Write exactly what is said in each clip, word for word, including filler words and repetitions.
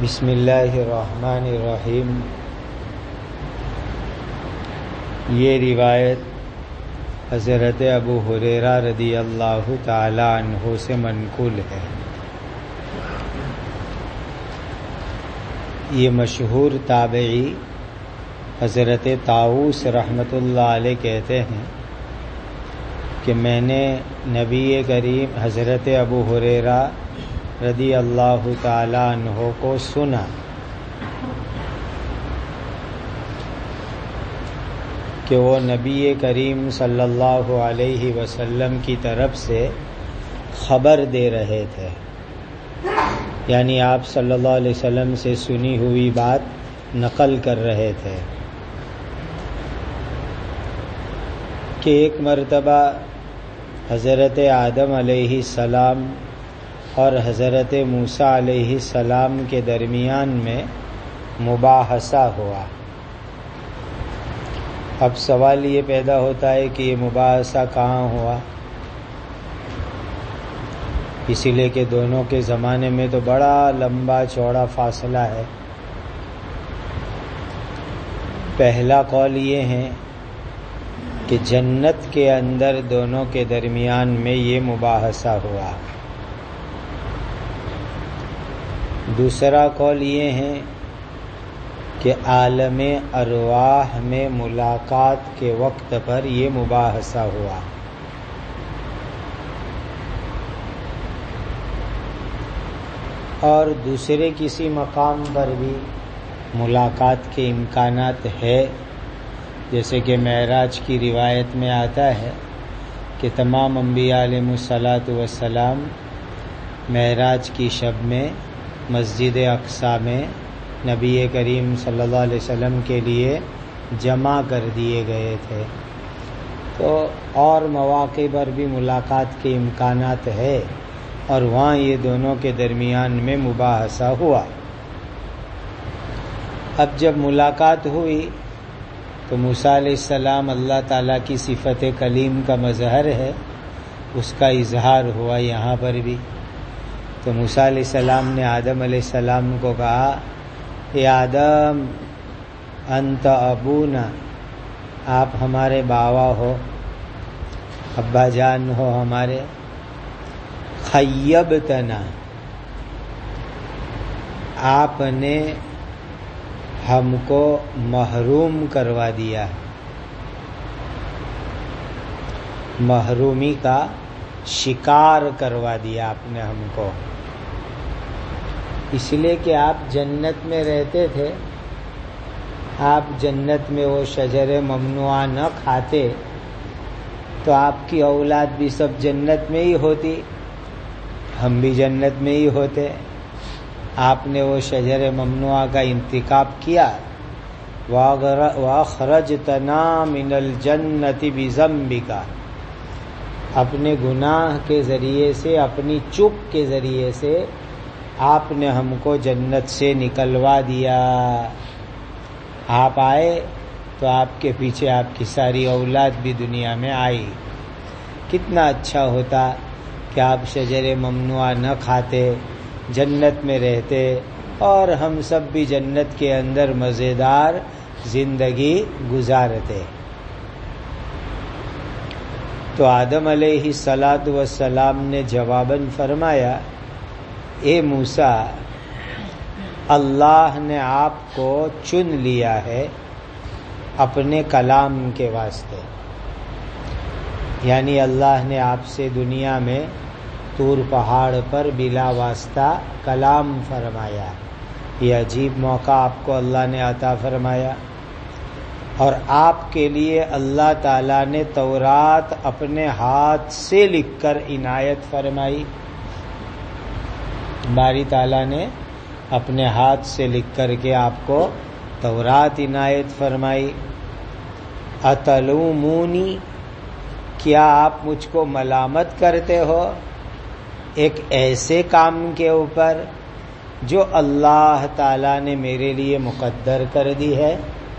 بسم اللہ الرحمن الرحیم۔ یہ روایت حضرت ابو ہریرہ رضی اللہ تعالی عنہ سے منقول ہے۔ یہ مشہور تابعی حضرت طاؤس رحمۃ اللہ علیہ کہتے ہیں کہ میں نے نبی کریم حضرت ابو ہریرہ رضی اللہ تعالی عنہ کو سنا کہ وہ نبی کریم صلی اللہ علیہ وسلم کی طرف سے خبر دے رہے تھے، یعنی آپ صلی اللہ علیہ وسلم سے سنی ہوئی بات نقل کر رہے تھے کہ ایک مرتبہ حضرت آدم علیہ السلام اور حضرت موسیٰ علیہ السلام کے درمیان میں مباحثہ ہوا۔ اب سوال یہ پیدا ہوتا ہے کہ یہ مباحثہ کہاں ہوا، اسی لیے کہ دونوں کے زمانے میں تو بڑا لمبا چوڑا فاصلہ ہے۔ پہلا قول یہ ہے کہ جنت کے اندر دونوں کے درمیان میں یہ مباحثہ ہوا۔ دوسرا قول یہ ہے کہ عالم ارواح میں ملاقات کے وقت پر یہ مباحثہ ہوا۔ اور دوسرے کسی مقام پر بھی ملاقات کے امکانات ہے، جیسے کہ معراج کی روایت میں آتا ہے کہ تمام انبیاء علیہ الصلاۃ والسلام معراج کی شب میں مسجد اقصیٰ میں نبی کریم صلی اللہ علیہ وسلم کے لیے جمع کر دیے گئے تھے، تو اور مواقع پر بھی ملاقات کے امکانات ہے، اور وہاں یہ دونوں کے درمیان میں مباحثہ ہوا۔ اب جب ملاقات ہوئی تو موسیٰ علیہ السلام اللہ تعالیٰ کی صفت کلیم کا مظہر ہے، اس کا اظہار ہوا یہاں پر بھی۔ تو موسیٰ علیہ السلام نے آدم علیہ السلام کو کہا، اے آدم انت ابونا، آپ ہمارے باوا ہو، ابا جان ہو ہمارے، خیبتنا، آپ نے ہم کو محروم کروا دیا، محرومی کا شکار کروا دیا آپ نے ہم کو، اس لیے کہ آپ جنت میں رہتے تھے، آپ جنت میں وہ شجر ممنوعہ نہ کھاتے تو آپ کی اولاد بھی سب جنت میں ہی ہوتی، ہم بھی جنت میں ہی ہوتے۔ آپ نے وہ شجر ممنوعہ کا انتخاب کیا، وَأَخْرَجْتَنَا مِنَ الْجَنَّةِ بِذَنبِكَ، اپنے گناہ کے ذریعے سے، اپنی چپ کے ذریعے سے آپ نے ہم کو جنت سے نکلوا دیا۔ آپ آئے تو آپ کے پیچھے آپ کی ساری اولاد بھی دنیا میں آئی۔ کتنا اچھا ہوتا کہ آپ شجر ممنوعہ نہ کھاتے، جنت میں رہتے، اور ہم سب بھی جنت کے اندر مزیدار زندگی گزارتے۔ تو آدم علیہ الصلاۃ والسلام نے جواباً فرمایا، اے موسیٰ، اللہ نے آپ کو چن لیا ہے اپنے کلام کے واسطے، یعنی اللہ نے آپ سے دنیا میں طور پہاڑ پر بلا واسطہ کلام فرمایا۔ یہ عجیب موقع آپ کو اللہ نے عطا فرمایا، اور آپ کے لیے اللہ تعالیٰ نے تورات اپنے ہاتھ سے لکھ کر عنایت فرمائی۔ باری تعالیٰ نے اپنے ہاتھ سے لکھ کر کے آپ کو تورات عنایت فرمائی۔ اتلومونی، کیا آپ مجھ کو ملامت کرتے ہو ایک ایسے کام کے اوپر جو اللہ تعالیٰ نے میرے لیے مقدر کر دی ہے،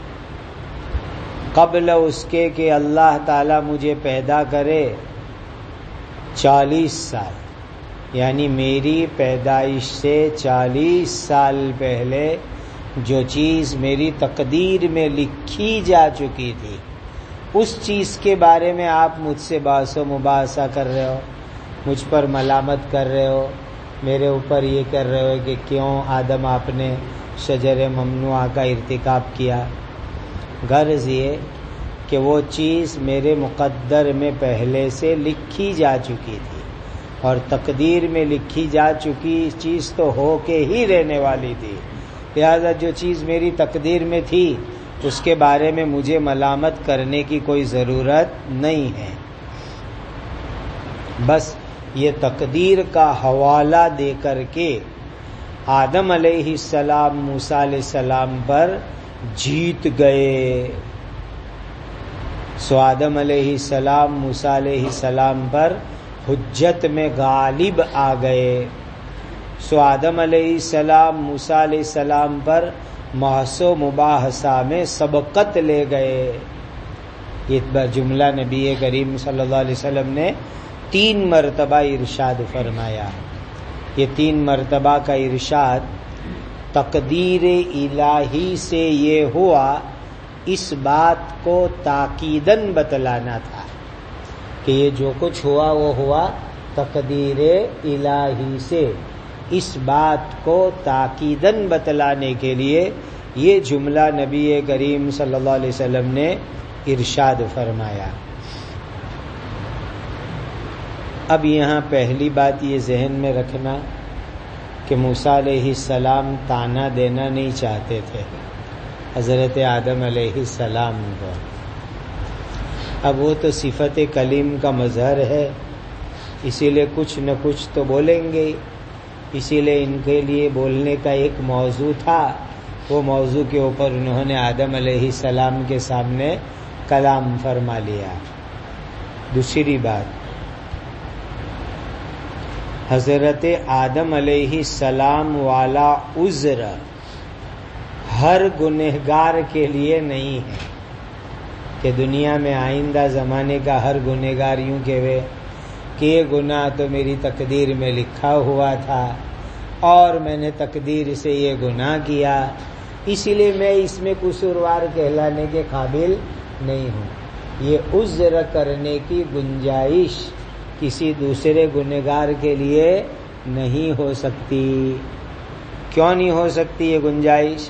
قبل اس کے کہ اللہ تعالیٰ مجھے پیدا کرے چالیس سال، یعنی میری پیدائش سے چالیس سال پہلے جو چیز میری تقدیر میں لکھی جا چکی تھی اس چیز کے بارے میں آپ مجھ سے بحث و مباحثہ کر رہے ہو، مجھ پر ملامت کر رہے ہو، میرے اوپر یہ کر رہے ہو کہ کیوں آدم آپ نے شجر ممنوعہ کا ارتکاب کیا۔ غرض یہ کہ وہ چیز میرے مقدر میں پہلے سے لکھی جا چکی تھی، اور تقدیر میں لکھی جا چکی چیز تو ہو کے ہی رہنے والی تھی، لہذا جو چیز میری تقدیر میں تھی اس کے بارے میں مجھے ملامت کرنے کی کوئی ضرورت نہیں ہے۔ بس یہ تقدیر کا حوالہ دے کر کے آدم علیہ السلام موسیٰ علیہ السلام پر جیت گئے۔ سو آدم علیہ السلام موسیٰ علیہ السلام پر حجت میں غالب آ گئے۔ سو آدم علیہ السلام موسیٰ علیہ السلام پر بحث و مباحثہ میں سبقت لے گئے۔ یہ جملہ نبی کریم صلی اللہ علیہ وسلم نے تین مرتبہ ارشاد فرمایا۔ یہ تین مرتبہ کا ارشاد تقدیر الہی سے یہ ہوا، اس بات کو تاکیداً بتلانا تھا کہ یہ جو کچھ ہوا وہ ہوا تقدیر الہی سے، اس بات کو تاکیداً بتلانے کے لیے یہ جملہ نبی کریم صلی اللہ علیہ وسلم نے ارشاد فرمایا۔ اب یہاں پہلی بات یہ ذہن میں رکھنا کہ موسیٰ علیہ السلام طعنہ دینا نہیں چاہتے تھے حضرت آدم علیہ السلام کو۔ اب وہ تو صفت کلیم کا مظہر ہے، اسی لیے کچھ نہ کچھ تو بولیں گے، اسی لیے ان کے لیے بولنے کا ایک موضوع تھا، وہ موضوع کے اوپر انہوں نے آدم علیہ السلام کے سامنے کلام فرما لیا۔ دوسری بات، حضرت آدم علیہ السلام والا عذر ہر گنہگار کے لیے نہیں ہے کہ دنیا میں آئندہ زمانے کا ہر گنہگار یوں کہے کہ یہ گناہ تو میری تقدیر میں لکھا ہوا تھا اور میں نے تقدیر سے یہ گناہ کیا، اسی لیے میں اس میں قصوروار کہلانے کے قابل نہیں ہوں۔ یہ عذر کرنے کی گنجائش کسی دوسرے گنہگار کے لیے نہیں ہو سکتی۔ کیوں نہیں ہو سکتی یہ گنجائش؟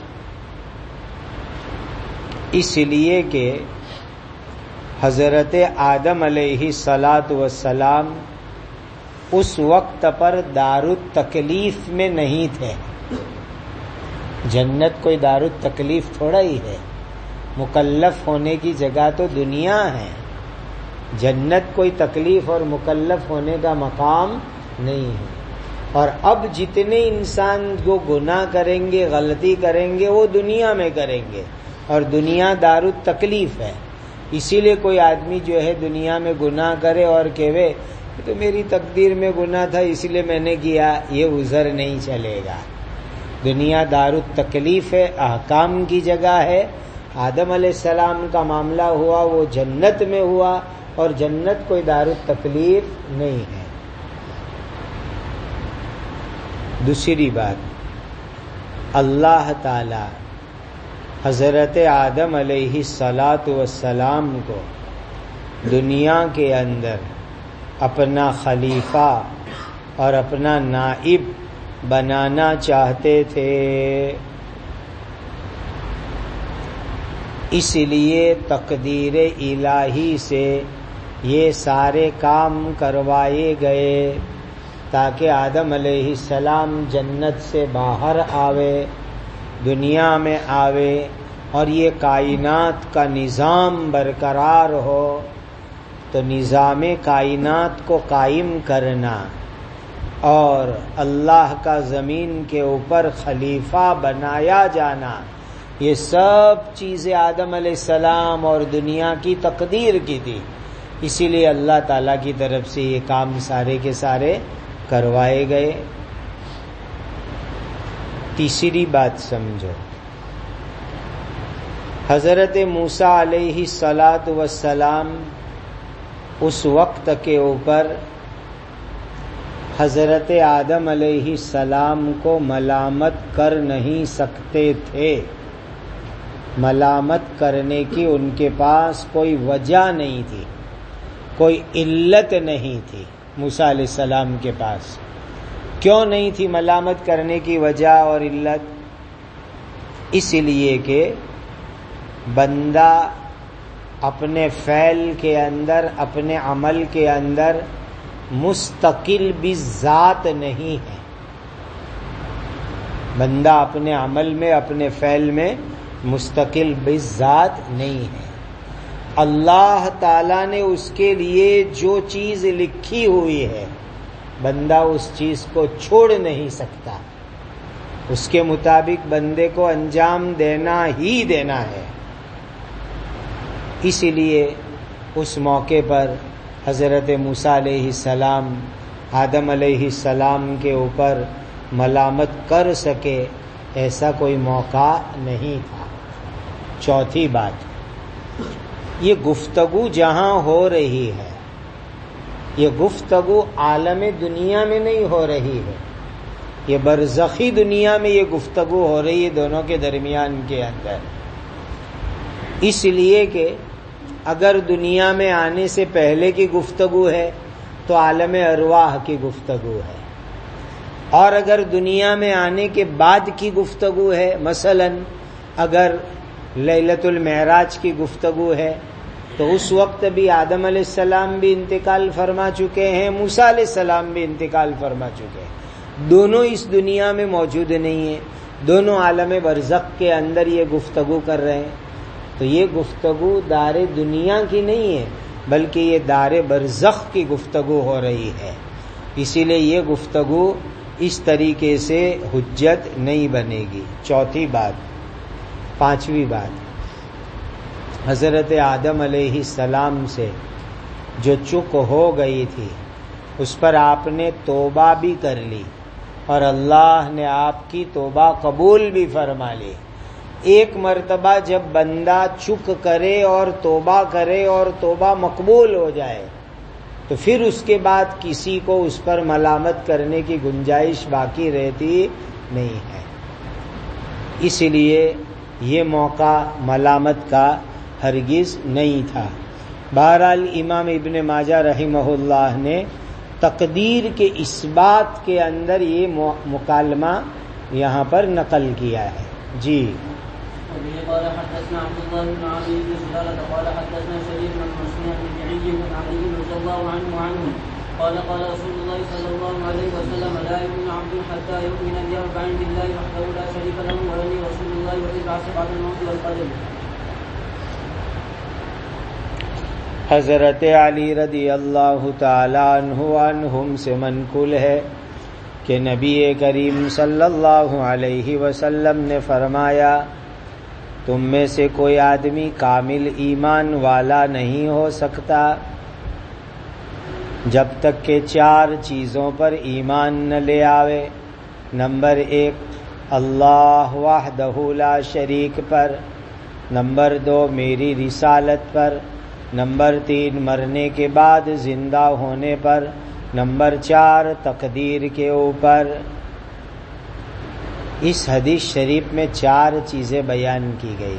اس لیے کہ حضرت آدم علیہ الصلاۃ والسلام اس وقت پر دار التکلیف میں نہیں تھے۔ جنت کوئی دار التکلیف تھوڑا ہی ہے، مکلف ہونے کی جگہ تو دنیا ہے، جنت کوئی تکلیف اور مکلف ہونے کا مقام نہیں ہے۔ اور اب جتنے انسان جو گناہ کریں گے، غلطی کریں گے، وہ دنیا میں کریں گے، اور دنیا دار التکلیف ہے۔ اسی لیے کوئی آدمی جو ہے دنیا میں گناہ کرے اور کہے تو میری تقدیر میں گناہ تھا اس لیے میں نے کیا، یہ عذر نہیں چلے گا۔ دنیا دار التکلیف ہے، احکام کی جگہ ہے۔ آدم علیہ السلام کا معاملہ ہوا وہ جنت میں ہوا، اور جنت کوئی دار التکلیف نہیں ہے۔ دوسری بات، اللہ تعالی حضرت آدم علیہ الصلاۃ والسلام کو دنیا کے اندر اپنا خلیفہ اور اپنا نائب بنانا چاہتے تھے، اس لیے تقدیر الہی سے یہ سارے کام کروائے گئے تاکہ آدم علیہ السلام جنت سے باہر آوے، دنیا میں آوے، اور یہ کائنات کا نظام برقرار ہو۔ تو نظام کائنات کو قائم کرنا اور اللہ کا زمین کے اوپر خلیفہ بنایا جانا، یہ سب چیزیں آدم علیہ السلام اور دنیا کی تقدیر کی تھی، اسی لیے اللہ تعالیٰ کی طرف سے یہ کام سارے کے سارے کروائے گئے۔ تیسری بات سمجھو، حضرت موسیٰ علیہ الصلاۃ والسلام اس وقت کے اوپر حضرت آدم علیہ السلام کو ملامت کر نہیں سکتے تھے. ملامت کرنے کی ان کے پاس کوئی وجہ نہیں تھی، کوئی علت نہیں تھی. موسیٰ علیہ السلام کے پاس کیوں نہیں تھی ملامت کرنے کی وجہ اور علت؟ اس لیے کہ بندہ اپنے فعل کے اندر، اپنے عمل کے اندر مستقل بذات نہیں ہے. بندہ اپنے عمل میں، اپنے فعل میں مستقل بذات نہیں ہے. اللہ تعالیٰ نے اس کے لیے جو چیز لکھی ہوئی ہے بندہ اس چیز کو چھوڑ نہیں سکتا. اس کے مطابق بندے کو انجام دینا ہی دینا ہے. اسی لیے اس موقع پر حضرت موسیٰ علیہ السلام آدم علیہ السلام کے اوپر ملامت کر سکے ایسا کوئی موقع نہیں تھا. چوتھی بات، یہ گفتگو جہاں ہو رہی ہے یہ گفتگو عالم دنیا میں نہیں ہو رہی ہے، یہ برزخی دنیا میں یہ گفتگو ہو رہی ہے دونوں کے درمیان کے اندر. اس لیے کہ اگر دنیا میں آنے سے پہلے کی گفتگو ہے تو عالم ارواح کی گفتگو ہے، اور اگر دنیا میں آنے کے بعد کی گفتگو ہے، مثلا اگر لیلۃ المعراج کی گفتگو ہے تو اس وقت بھی آدم علیہ السلام بھی انتقال فرما چکے ہیں، موسیٰ علیہ السلام بھی انتقال فرما چکے ہیں. دونوں اس دنیا میں موجود نہیں ہیں، دونوں عالم برزخ کے اندر یہ گفتگو کر رہے ہیں. تو یہ گفتگو دار دنیا کی نہیں ہے بلکہ یہ دار برزخ کی گفتگو ہو رہی ہے. اسی لیے یہ گفتگو اس طریقے سے حجت نہیں بنے گی. چوتھی بات. پانچویں بات، حضرت آدم علیہ السلام سے جو چک ہو گئی تھی اس پر آپ نے توبہ بھی کر لی اور اللہ نے آپ کی توبہ قبول بھی فرما لی. ایک مرتبہ جب بندہ چک کرے اور توبہ کرے اور توبہ مقبول ہو جائے تو پھر اس کے بعد کسی کو اس پر ملامت کرنے کی گنجائش باقی رہتی نہیں ہے. اس لیے یہ موقع ملامت کا ہرگز نہیں تھا. بہرحال امام ابن ماجہ رحمہ اللہ نے تقدیر کے اس بات کے اندر یہ مکالمہ یہاں پر نقل کیا ہے. جی. قال حدثنا عبد الله بن علي بن سلالة قال حدثنا شريك بن مسلم بن علي بن علي رضي الله عنه وعنه قال قال رسول الله صلى الله عليه وسلم لا يؤمن عبد حتى يؤمن بأربع بالله وحده لا شريك له ولي رسول الله والبعث بعد الموت والقدر. حضرت علی رضی اللہ تعالی عنہ عنہم سے منقول ہے کہ نبی کریم صلی اللہ علیہ وسلم نے فرمایا تم میں سے کوئی آدمی کامل ایمان والا نہیں ہو سکتا جب تک کہ چار چیزوں پر ایمان نہ لے آوے. نمبر ایک، اللہ وحدہ لا شریک پر. نمبر دو، میری رسالت پر. نمبر تین، مرنے کے بعد زندہ ہونے پر. نمبر چار، تقدیر کے اوپر. اس حدیث شریف میں چار چیزیں بیان کی گئی.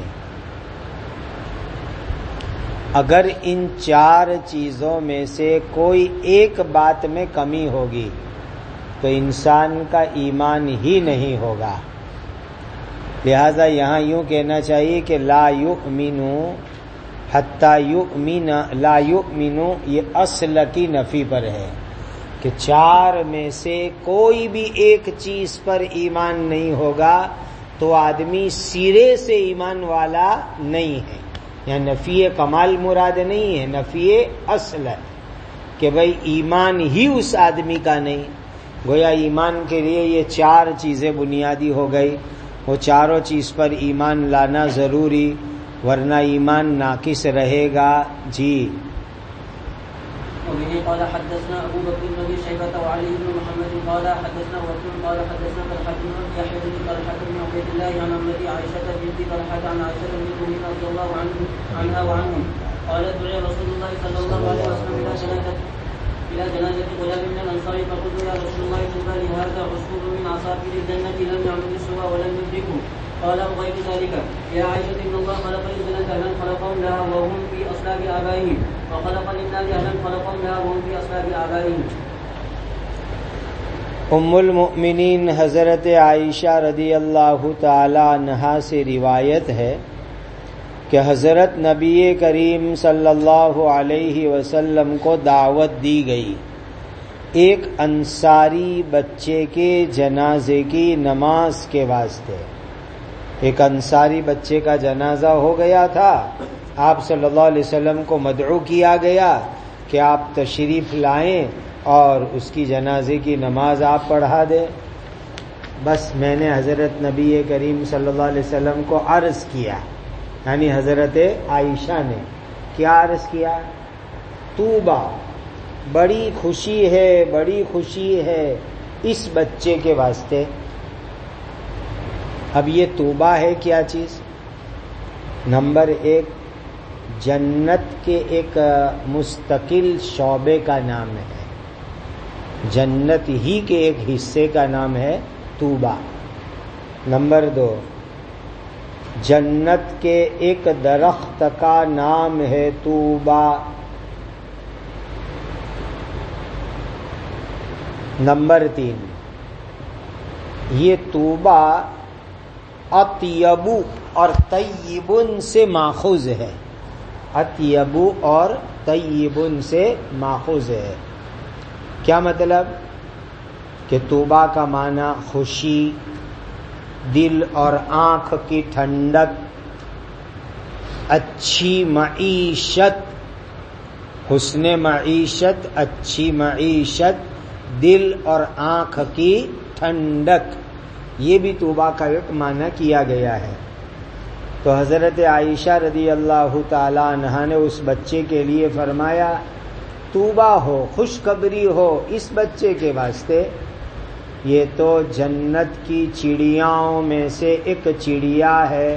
اگر ان چار چیزوں میں سے کوئی ایک بات میں کمی ہوگی تو انسان کا ایمان ہی نہیں ہوگا. لہذا یہاں یوں کہنا چاہیے کہ لا یؤمنو حتی یؤمن، لا یؤمنو یہ اصل کی نفی پر ہے کہ چار میں سے کوئی بھی ایک چیز پر ایمان نہیں ہوگا تو آدمی سرے سے ایمان والا نہیں ہے. یہاں نفی کمال مراد نہیں ہے، نفی اصل ہے کہ بھئی ایمان ہی اس آدمی کا نہیں. گویا ایمان کے لیے یہ چار چیزیں بنیادی ہو گئی، وہ چاروں چیز پر ایمان لانا ضروری، ورنہ ایمان ناقص رہے گا. جی. وبه قال حدثنا ابو بكر بن ابي شيبه وعلي بن محمد قال حدثنا وكيع قال حدثنا طلحه بن يحيى بن طلحه بن عبيد الله عن امرئ عائشه بنت طلحه عن عائشه بن المؤمنين رضي الله عنه عنها وعنهم قالت دعي رسول الله صلى الله عليه وسلم الى ثلاثه إلى جنازة غلام من الأنصار فقلت يا رسول الله طوبى لهذا عصفور من عصافير الجنة لم يعمل السوى ولم يدركه. قال غير ذلك يا عائشة إن الله خلق الجنة أهلا خلقهم لها وهم في أصلاب آبائهم وخلق للنار أهلا خلقهم لها وهم في أصلاب آبائهم. ام المؤمنین حضرت عائشہ رضی اللہ تعالی عنہا سے روایت ہے کہ حضرت نبی کریم صلی اللہ علیہ وسلم کو دعوت دی گئی ایک انصاری بچے کے جنازے کی نماز کے واسطے. ایک انصاری بچے کا جنازہ ہو گیا تھا، آپ صلی اللہ علیہ وسلم کو مدعو کیا گیا کہ آپ تشریف لائیں اور اس کی جنازے کی نماز آپ پڑھا دیں. بس میں نے حضرت نبی کریم صلی اللہ علیہ وسلم کو عرض کیا، یعنی حضرت عائشہ نے کیا عرض کیا؟ طوبیٰ، بڑی خوشی ہے، بڑی خوشی ہے اس بچے کے واسطے. اب یہ طوبیٰ ہے کیا چیز؟ نمبر ایک، جنت کے ایک مستقل شعبے کا نام ہے، جنت ہی کے ایک حصے کا نام ہے طوبیٰ. نمبر دو، جنت کے ایک درخت کا نام ہے طوبیٰ. نمبر تین، یہ طوبیٰ اطیب اور طیبن سے ماخوذ ہے، اطیب اور طیبن سے ماخوذ ہے. کیا مطلب؟ کہ طوبیٰ کا معنی خوشی، دل اور آنکھ کی ٹھنڈک، اچھی معیشت، حسن معیشت، اچھی معیشت، دل اور آنکھ کی ٹھنڈک، یہ بھی طوبیٰ کا ایک معنی کیا گیا ہے. تو حضرت عائشہ رضی اللہ تعالی عنہا نے اس بچے کے لیے فرمایا طوبیٰ ہو، خوشخبری ہو اس بچے کے واسطے. یہ تو جنت کی چڑیاؤں میں سے ایک چڑیا ہے،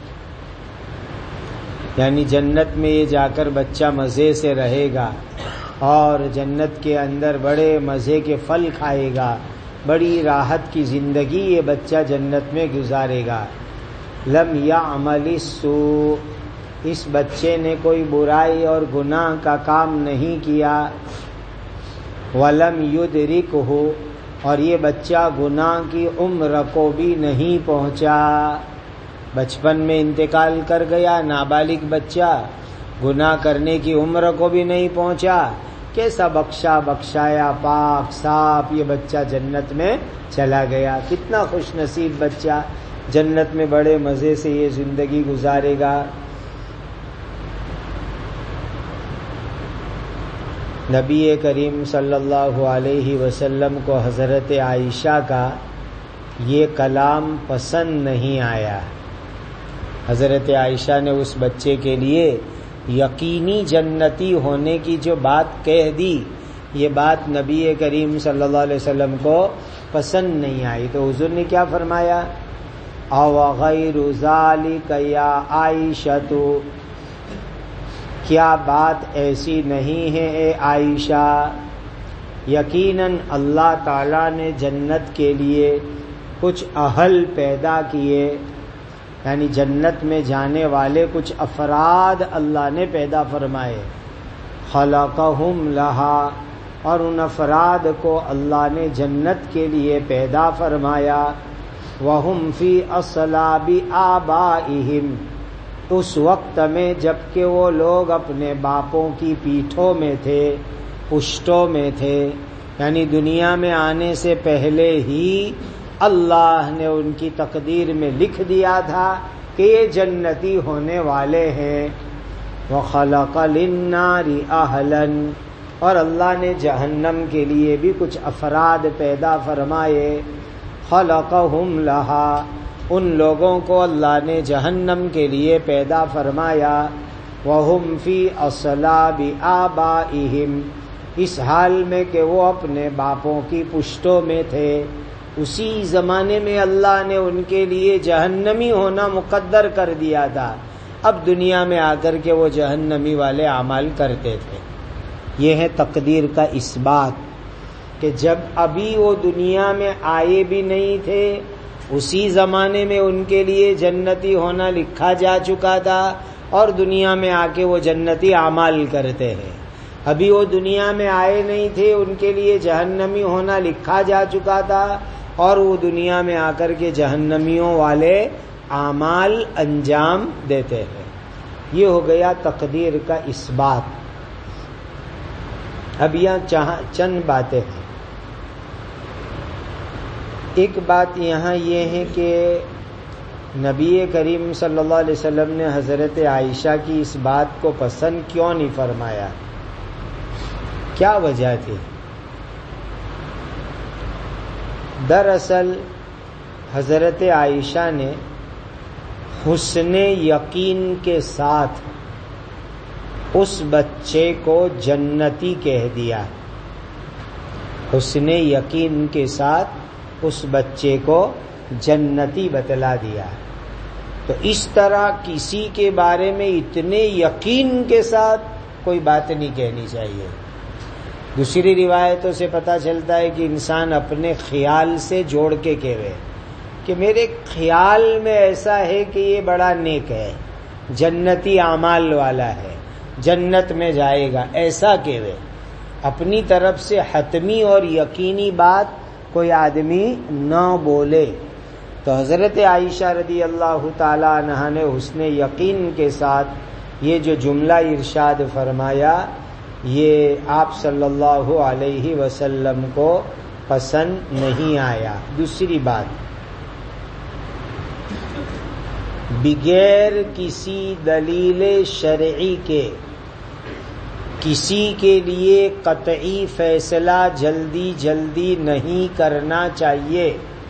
یعنی جنت میں یہ جا کر بچہ مزے سے رہے گا اور جنت کے اندر بڑے مزے کے پھل کھائے گا، بڑی راحت کی زندگی یہ بچہ جنت میں گزارے گا. لم یعمل السوء، اس بچے نے کوئی برائی اور گناہ کا کام نہیں کیا. ولم یدرکہ، اور یہ بچہ گناہ کی عمر کو بھی نہیں پہنچا، بچپن میں انتقال کر گیا، نابالغ بچہ، گناہ کرنے کی عمر کو بھی نہیں پہنچا. کیسا بخشا بخشایا پاک صاف یہ بچہ جنت میں چلا گیا. کتنا خوش نصیب بچہ، جنت میں بڑے مزے سے یہ زندگی گزارے گا. نبی کریم صلی اللہ علیہ وسلم کو حضرت عائشہ کا یہ کلام پسند نہیں آیا. حضرت عائشہ نے اس بچے کے لیے یقینی جنتی ہونے کی جو بات کہہ دی، یہ بات نبی کریم صلی اللہ علیہ وسلم کو پسند نہیں آئی. تو حضور نے کیا فرمایا؟ او غیر ذالک یا عائشہ، کیا بات ایسی نہیں ہے اے عائشہ؟ یقیناً اللہ تعالیٰ نے جنت کے لیے کچھ اہل پیدا کیے، یعنی جنت میں جانے والے کچھ افراد اللہ نے پیدا فرمائے. خلقہم لہا، اور ان افراد کو اللہ نے جنت کے لیے پیدا فرمایا. وہم فی اصلاب آبائہم، اس وقت میں جب کہ وہ لوگ اپنے باپوں کی پیٹھوں میں تھے، پشتوں میں تھے، یعنی دنیا میں آنے سے پہلے ہی اللہ نے ان کی تقدیر میں لکھ دیا تھا کہ یہ جنتی ہونے والے ہیں. وَخَلَقَ لِلنَّارِ أَهْلًا، اور اللہ نے جہنم کے لیے بھی کچھ افراد پیدا فرمائے. خَلَقَهُمْ لَهَا، ان لوگوں کو اللہ نے جہنم کے لیے پیدا فرمایا. وَهُمْ فِي أَصْلَابِ آبَائِهِمْ، اس حال میں کہ وہ اپنے باپوں کی پشتوں میں تھے. اسی زمانے میں اللہ نے ان کے لیے جہنمی ہونا مقدر کر دیا تھا، اب دنیا میں آ کر کے وہ جہنمی والے اعمال کرتے تھے. یہ ہے تقدیر کا اثبات کہ جب ابھی وہ دنیا میں آئے بھی نہیں تھے اسی زمانے میں ان کے لیے جنتی ہونا لکھا جا چکا تھا اور دنیا میں آ کے وہ جنتی اعمال کرتے ہیں. ابھی وہ دنیا میں آئے نہیں تھے ان کے لیے جہنمی ہونا لکھا جا چکا تھا اور وہ دنیا میں آ کر کے جہنمیوں والے اعمال انجام دیتے ہیں. یہ ہو گیا تقدیر کا اثبات. اب یہاں چند باتیں ہیں. ایک بات یہاں یہ ہے کہ نبی کریم صلی اللہ علیہ وسلم نے حضرت عائشہ کی اس بات کو پسند کیوں نہیں فرمایا؟ کیا وجہ تھی؟ دراصل حضرت عائشہ نے حسن یقین کے ساتھ اس بچے کو جنتی کہہ دیا. حسن یقین کے ساتھ اس بچے کو جنتی بتلا دیا. تو اس طرح کسی کے بارے میں اتنے یقین کے ساتھ کوئی بات نہیں کہنی چاہیے. دوسری روایتوں سے پتہ چلتا ہے کہ انسان اپنے خیال سے جوڑ کے کہے کہ میرے خیال میں ایسا ہے کہ یہ بڑا نیک ہے, جنتی اعمال والا ہے, جنت میں جائے گا, ایسا کہے. اپنی طرف سے حتمی اور یقینی بات کوئی آدمی نہ بولے. تو حضرت عائشہ رضی اللہ تعالی عنہا نے حسن یقین کے ساتھ یہ جو جملہ ارشاد فرمایا یہ آپ صلی اللہ علیہ وسلم کو پسند نہیں آیا. دوسری بات, بغیر کسی دلیل شرعی کے کسی کے لیے قطعی فیصلہ جلدی جلدی نہیں کرنا چاہیے.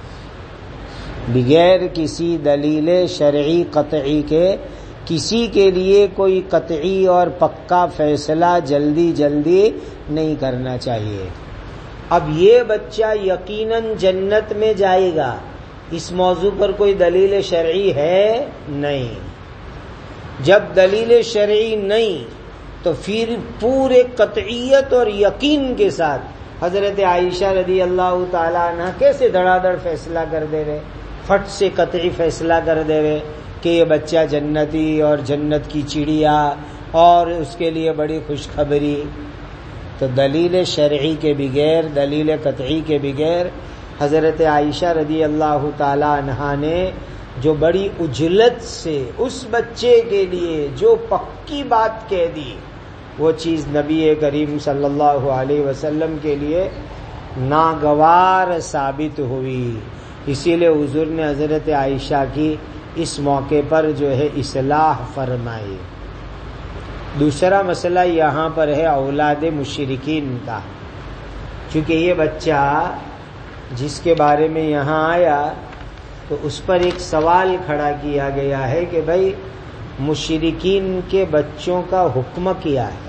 بغیر کسی دلیل شرعی قطعی کے کسی کے لیے کوئی قطعی اور پکا فیصلہ جلدی جلدی نہیں کرنا چاہیے. اب یہ بچہ یقیناً جنت میں جائے گا, اس موضوع پر کوئی دلیل شرعی ہے نہیں. جب دلیل شرعی نہیں تو پھر پورے قطعیت اور یقین کے ساتھ حضرت عائشہ رضی اللہ تعالی عنہ کیسے دھڑا دھڑ فیصلہ کر دے رہے, فٹ سے قطعی فیصلہ کر دے رہے کہ یہ بچہ جنتی اور جنت کی چڑیا اور اس کے لیے بڑی خوشخبری. تو دلیل شرعی کے بغیر, دلیل قطعی کے بغیر حضرت عائشہ رضی اللہ تعالی عنہا نے جو بڑی اجلت سے اس بچے کے لیے جو پکی بات کہہ دی وہ چیز نبی کریم صلی اللہ علیہ وسلم کے لیے ناگوار ثابت ہوئی. اسی لیے حضور نے حضرت عائشہ کی اس موقع پر جو ہے اصلاح فرمائی. دوسرا مسئلہ یہاں پر ہے اولاد مشرکین کا. چونکہ یہ بچہ جس کے بارے میں یہاں آیا تو اس پر ایک سوال کھڑا کیا گیا ہے کہ بھائی مشرکین کے بچوں کا حکم کیا ہے.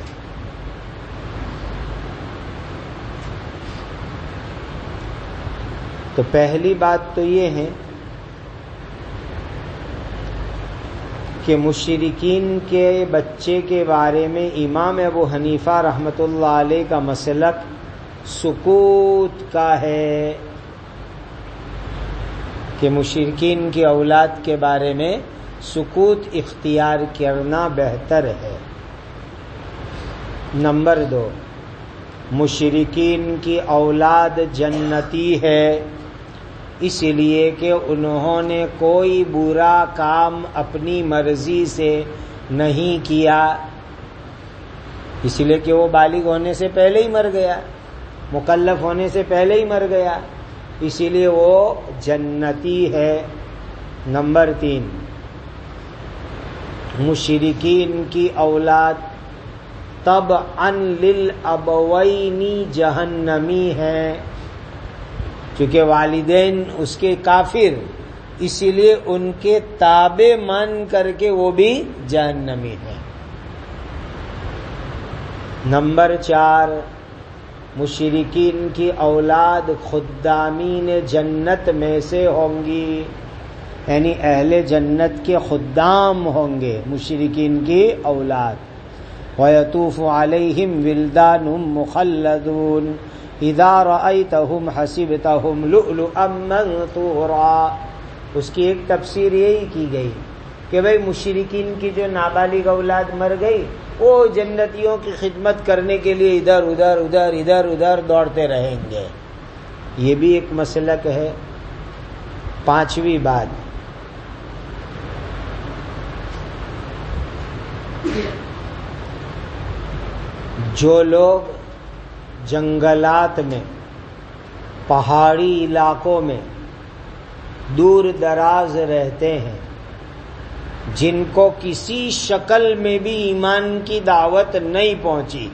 تو پہلی بات تو یہ ہے کہ مشرکین کے بچے کے بارے میں امام ابو حنیفہ رحمۃ اللہ علیہ کا مسلک سکوت کا ہے کہ مشرکین کی اولاد کے بارے میں سکوت اختیار کرنا بہتر ہے. نمبر دو, مشرکین کی اولاد جنتی ہے اس لیے کہ انہوں نے کوئی برا کام اپنی مرضی سے نہیں کیا, اس لیے کہ وہ بالغ ہونے سے پہلے ہی مر گیا, مکلف ہونے سے پہلے ہی مر گیا, اسی لیے وہ جنتی ہے. نمبر تین, مشرکین کی اولاد طبعا للابوین جہنمی ہے, چونکہ والدین اس کے کافر, اسی لیے ان کے تابع مان کر کے وہ بھی جہنمی ہے. نمبر چار, مشرکین کی اولاد خدامین جنت میں سے ہوں گی, یعنی اہل جنت کے خدام ہوں گے مشرکین کی اولاد. وَيَطُوفُ عَلَيْهِمْ وِلْدَانٌ مُخَلَّدُونَ اِذَا رَأَيْتَهُمْ حَسِبْتَهُمْ لُؤْلُؤًا مَنْثُورًا۔ اس کی ایک تفسیر یہی کی گئی کہ بھئی مشرکین کی جو نابالغ اولاد مر گئی وہ جنتیوں کی خدمت کرنے کے لیے ادھر ادھر ادھر ادھر ادھر دوڑتے رہیں گے۔ یہ بھی ایک مسلک ہے۔ پانچویں بات، جو لوگ جنگلات میں، پہاڑی علاقوں میں دور دراز رہتے ہیں، جن کو کسی شکل میں بھی ایمان کی دعوت نہیں پہنچی،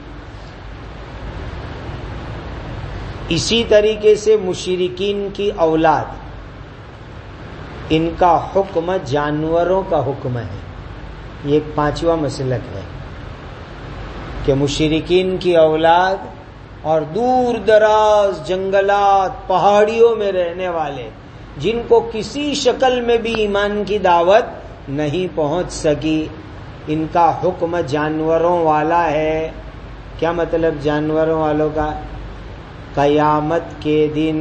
اسی طریقے سے مشرکین کی اولاد، ان کا حکم جانوروں کا حکم ہے۔ یہ ایک پانچواں مسلک ہے کہ مشرکین کی اولاد اور دور دراز جنگلات پہاڑیوں میں رہنے والے جن کو کسی شکل میں بھی ایمان کی دعوت نہیں پہنچ سکی، ان کا حکم جانوروں والا ہے۔ کیا مطلب جانوروں والوں کا؟ قیامت کے دن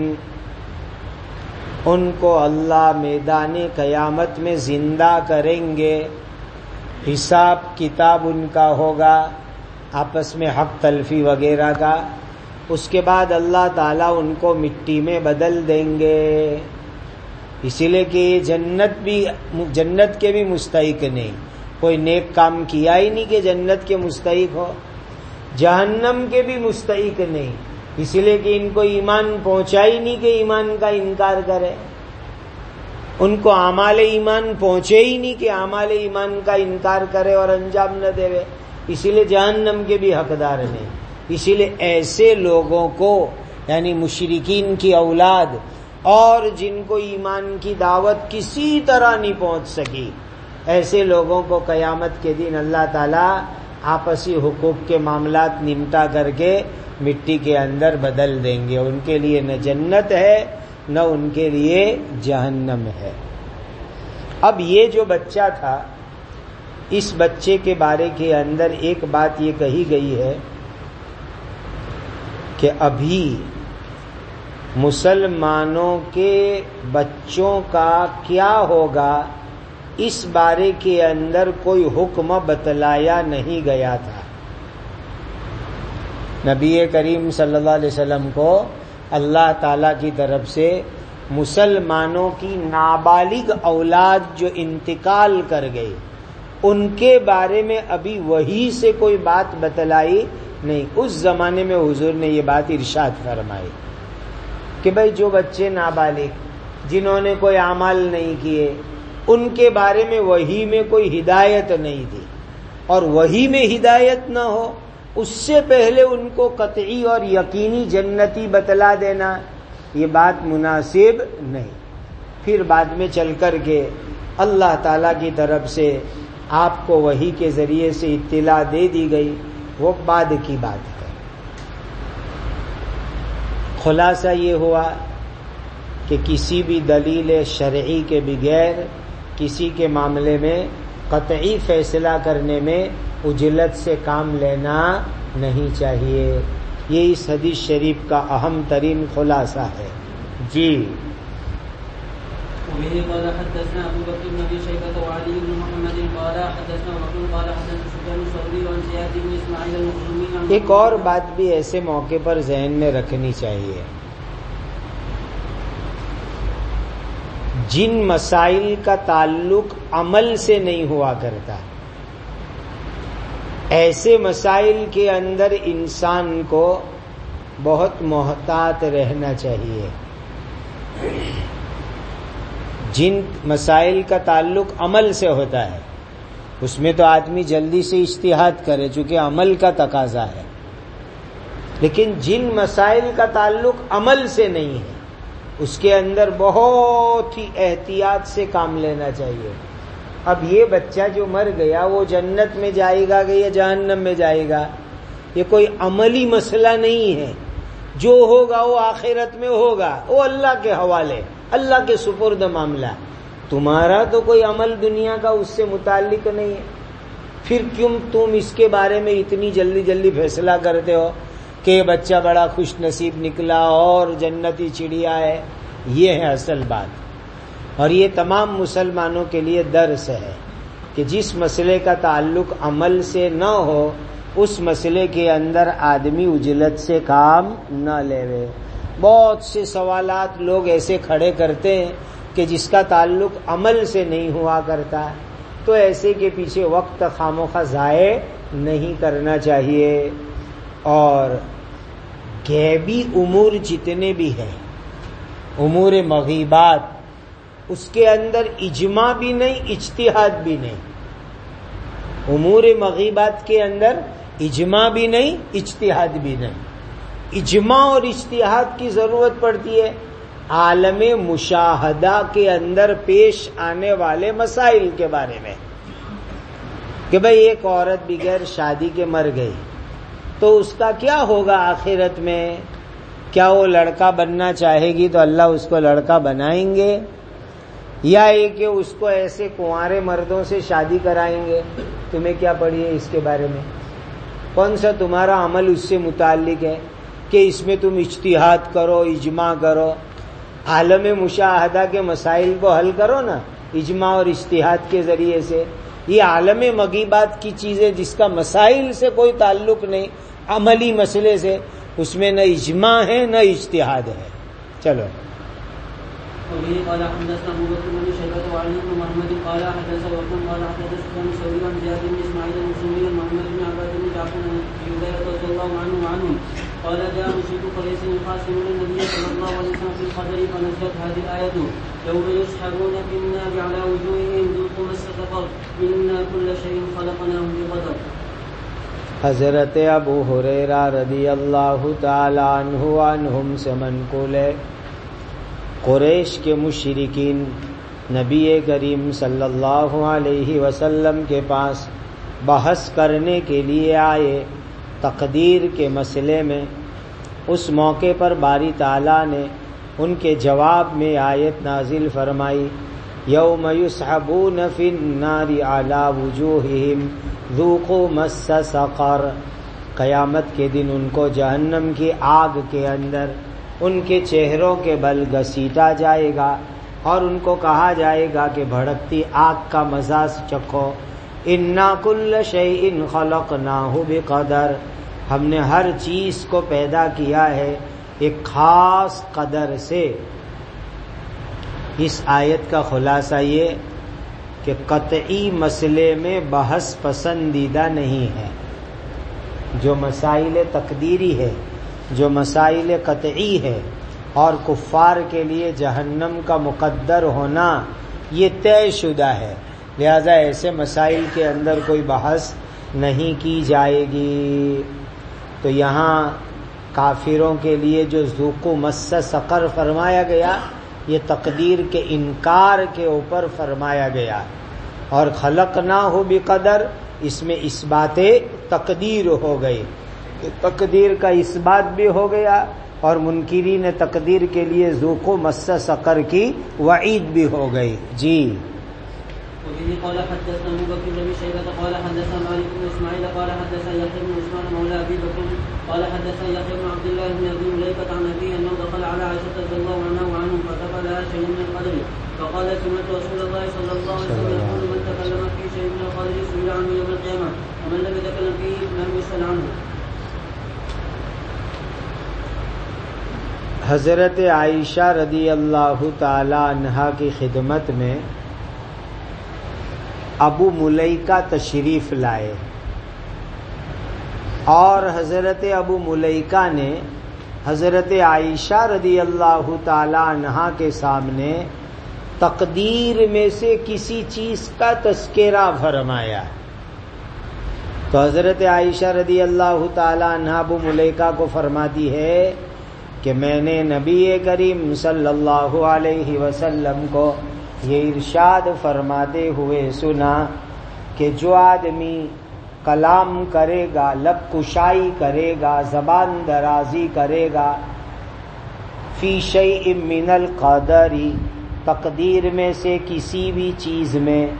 ان کو اللہ میدان قیامت میں زندہ کریں گے، حساب کتاب ان کا ہوگا آپس میں حق تلفی وغیرہ کا، اس کے بعد اللہ تعالیٰ ان کو مٹی میں بدل دیں گے۔ اسی لیے کہ یہ جنت بھی جنت کے بھی مستحق نہیں، کوئی نیک کام کیا ہی نہیں کہ جنت کے مستحق ہو، جہنم کے بھی مستحق نہیں، اسی لیے کہ ان کو ایمان پہنچا ہی نہیں کہ ایمان کا انکار کرے، ان کو اعمال ایمان پہنچے ہی نہیں کہ اعمال ایمان کا انکار کرے اور انجام نہ دے، اسی لیے جہنم کے بھی حقدار نہیں۔ اسی لیے ایسے لوگوں کو، یعنی مشرکین کی اولاد اور جن کو ایمان کی دعوت کسی طرح نہیں پہنچ سکی، ایسے لوگوں کو قیامت کے دن اللہ تعالیٰ آپسی حقوق کے معاملات نمٹا کر کے مٹی کے اندر بدل دیں گے۔ ان کے لیے نہ جنت ہے نہ ان کے لیے جہنم ہے۔ اب یہ جو بچہ تھا، اس بچے کے بارے کے اندر ایک بات یہ کہی گئی ہے کہ ابھی مسلمانوں کے بچوں کا کیا ہوگا اس بارے کے اندر کوئی حکم بتلایا نہیں گیا تھا۔ نبی کریم صلی اللہ علیہ وسلم کو اللہ تعالی کی طرف سے مسلمانوں کی نابالغ اولاد جو انتقال کر گئی ان کے بارے میں ابھی وحی سے کوئی بات بتلائی نہیں۔ اس زمانے میں حضور نے یہ بات ارشاد فرمائی کہ بھئی جو بچے نابالغ جنہوں نے کوئی اعمال نہیں کیے ان کے بارے میں وحی میں کوئی ہدایت نہیں تھی، اور وحی میں ہدایت نہ ہو اس سے پہلے ان کو قطعی اور یقینی جنتی بتلا دینا یہ بات مناسب نہیں۔ پھر بعد میں چل کر کے اللہ تعالی کی طرف سے آپ کو وحی کے ذریعے سے اطلاع دے دی گئی، وہ بعد کی بات ہے۔ خلاصہ یہ ہوا کہ کسی بھی دلیل شرعی کے بغیر کسی کے معاملے میں قطعی فیصلہ کرنے میں عجلت سے کام لینا نہیں چاہیے۔ یہ اس حدیث شریف کا اہم ترین خلاصہ ہے۔ جی وبه قال حدثنا ابو بكر بن ابي شيبه وعلي بن محمد قال حدثنا وكيع قال حدثنا سفيان الثوري عن زياد بن اسماعيل المخزومي عن ایک اور بات بھی ایسے موقع پر ذہن میں رکھنی چاہیے، جن مسائل کا تعلق عمل سے نہیں ہوا کرتا ایسے مسائل کے اندر انسان کو بہت محتاط رہنا چاہیے۔ جن مسائل کا تعلق عمل سے ہوتا ہے اس میں تو آدمی جلدی سے اجتہاد کرے چونکہ عمل کا تقاضا ہے، لیکن جن مسائل کا تعلق عمل سے نہیں ہے اس کے اندر بہت ہی احتیاط سے کام لینا چاہیے۔ اب یہ بچہ جو مر گیا وہ جنت میں جائے گا کہ یا جہنم میں جائے گا، یہ کوئی عملی مسئلہ نہیں ہے، جو ہوگا وہ آخرت میں ہوگا، وہ اللہ کے حوالے، اللہ کے سپرد معاملہ، تمہارا تو کوئی عمل دنیا کا اس سے متعلق نہیں ہے۔ پھر کیوں تم اس کے بارے میں اتنی جلدی جلدی فیصلہ کرتے ہو کہ یہ بچہ بڑا خوش نصیب نکلا اور جنتی چڑیا ہے؟ یہ ہے اصل بات، اور یہ تمام مسلمانوں کے لیے درس ہے کہ جس مسئلے کا تعلق عمل سے نہ ہو اس مسئلے کے اندر آدمی عجلت سے کام نہ لے۔ بہت سے سوالات لوگ ایسے کھڑے کرتے ہیں کہ جس کا تعلق عمل سے نہیں ہوا کرتا، تو ایسے کے پیچھے وقت خاموخواہ ضائع نہیں کرنا چاہیے۔ اور غیبی امور جتنے بھی ہیں، امور مغیبات، اس کے اندر اجماع بھی نہیں، اجتہاد بھی نہیں۔ امور مغیبات کے اندر اجماع بھی نہیں، اجتہاد بھی نہیں۔ اجماع اور اجتہاد کی ضرورت پڑتی ہے عالم مشاہدہ کے اندر پیش آنے والے مسائل کے بارے میں، کہ بھئی ایک عورت بغیر شادی کے مر گئی تو اس کا کیا ہوگا آخرت میں؟ کیا وہ لڑکا بننا چاہے گی تو اللہ اس کو لڑکا بنائیں گے، یا یہ کہ اس کو ایسے کنوارے مردوں سے شادی کرائیں گے؟ تمہیں کیا پڑھی ہے اس کے بارے میں؟ کون سا تمہارا عمل اس سے متعلق ہے کہ اس میں تم اجتہاد کرو، اجماع کرو؟ عالم مشاہدہ کے مسائل کو حل کرو نا اجماع اور اجتہاد کے ذریعے سے۔ یہ عالم مغیبات کی چیزیں جس کا مسائل سے کوئی تعلق نہیں، عملی مسئلے سے، اس میں نہ اجماع ہے نہ اجتہاد ہے۔ چلو وبه قال حدثنا ابو بكر بن شيبه وعلي بن محمد قال حدثنا وكم قال حدثنا سفيان الثوري عن زياد بن اسماعيل المسلمي محمد بن عباد بن جعفر بن هريره رضي الله عنه وعنهم قال جاء مشرك قريش يخاصمون النبي صلى الله عليه وسلم في القدر فنزلت هذه الايه يوم يسحبون في النار على وجوههم ذوقوا مس سقر انا كل شيء خلقناه بقدر۔ حضرت ابو ہریرہ رضی اللہ تعالی عنہ عنہم سے منقول ہے، قریش کے مشرکین نبی کریم صلی اللہ علیہ وسلم کے پاس بحث کرنے کے لیے آئے تقدیر کے مسئلے میں۔ اس موقع پر باری تعالیٰ نے ان کے جواب میں آیت نازل فرمائی، یوم یسحبون فی النار علی وجوہہم ذوقوا مس سقر، قیامت کے دن ان کو جہنم کی آگ کے اندر ان کے چہروں کے بل گھسیٹا جائے گا اور ان کو کہا جائے گا کہ بھڑکتی آگ کا مزہ چکھو۔ انا کل شیء خلقناہ بقدر، ہم نے ہر چیز کو پیدا کیا ہے ایک خاص قدر سے۔ اس آیت کا خلاصہ یہ کہ قطعی مسئلے میں بحث پسندیدہ نہیں ہے۔ جو مسائل تقدیری ہے، جو مسائل قطعی ہے اور کفار کے لیے جہنم کا مقدر ہونا یہ طے شدہ ہے، لہذا ایسے مسائل کے اندر کوئی بحث نہیں کی جائے گی۔ تو یہاں کافروں کے لیے جو ذوقوا مس سقر فرمایا گیا یہ تقدیر کے انکار کے اوپر فرمایا گیا، اور خلقناہ بقدر اس میں اثبات تقدیر ہو گئی، تقدیر کا اثبات بھی ہو گیا اور منکرین تقدیر کے لیے ذوقوا مس سقر کی وعید بھی ہو گئی۔ جی وبه قال حدثنا ابو بكر بن شيبه قال حدثنا مالك بن اسماعيل قال حدثنا يحيى بن عثمان مولى ابي بكر قال حدثنا يحيى بن عبد الله بن ابي مليكه عن ابي انه دخل على عائشه رضي الله عنها وعنهم فذكر لها شيء من القدر فقال سمعت رسول الله صلى الله عليه وسلم يقول من تكلم في شيء من القدر سئل عنه يوم القيامه ومن لم يتكلم فيه لم يسأل عنه۔ حضرت عائشہ رضی اللہ تعالی عنہا کی خدمت میں ابو ملیکہ تشریف لائے، اور حضرت ابو ملیکہ نے حضرت عائشہ رضی اللہ تعالی عنہا کے سامنے تقدیر میں سے کسی چیز کا تذکرہ فرمایا۔ تو حضرت عائشہ رضی اللہ تعالی عنہا ابو ملیکہ کو فرماتی ہے کہ میں نے نبی کریم صلی اللہ علیہ وسلم کو یہ ارشاد فرماتے ہوئے سنا کہ جو آدمی کلام کرے گا، لب کشائی کرے گا، زبان درازی کرے گا، فی شیء من القدر، تقدیر میں سے کسی بھی چیز میں،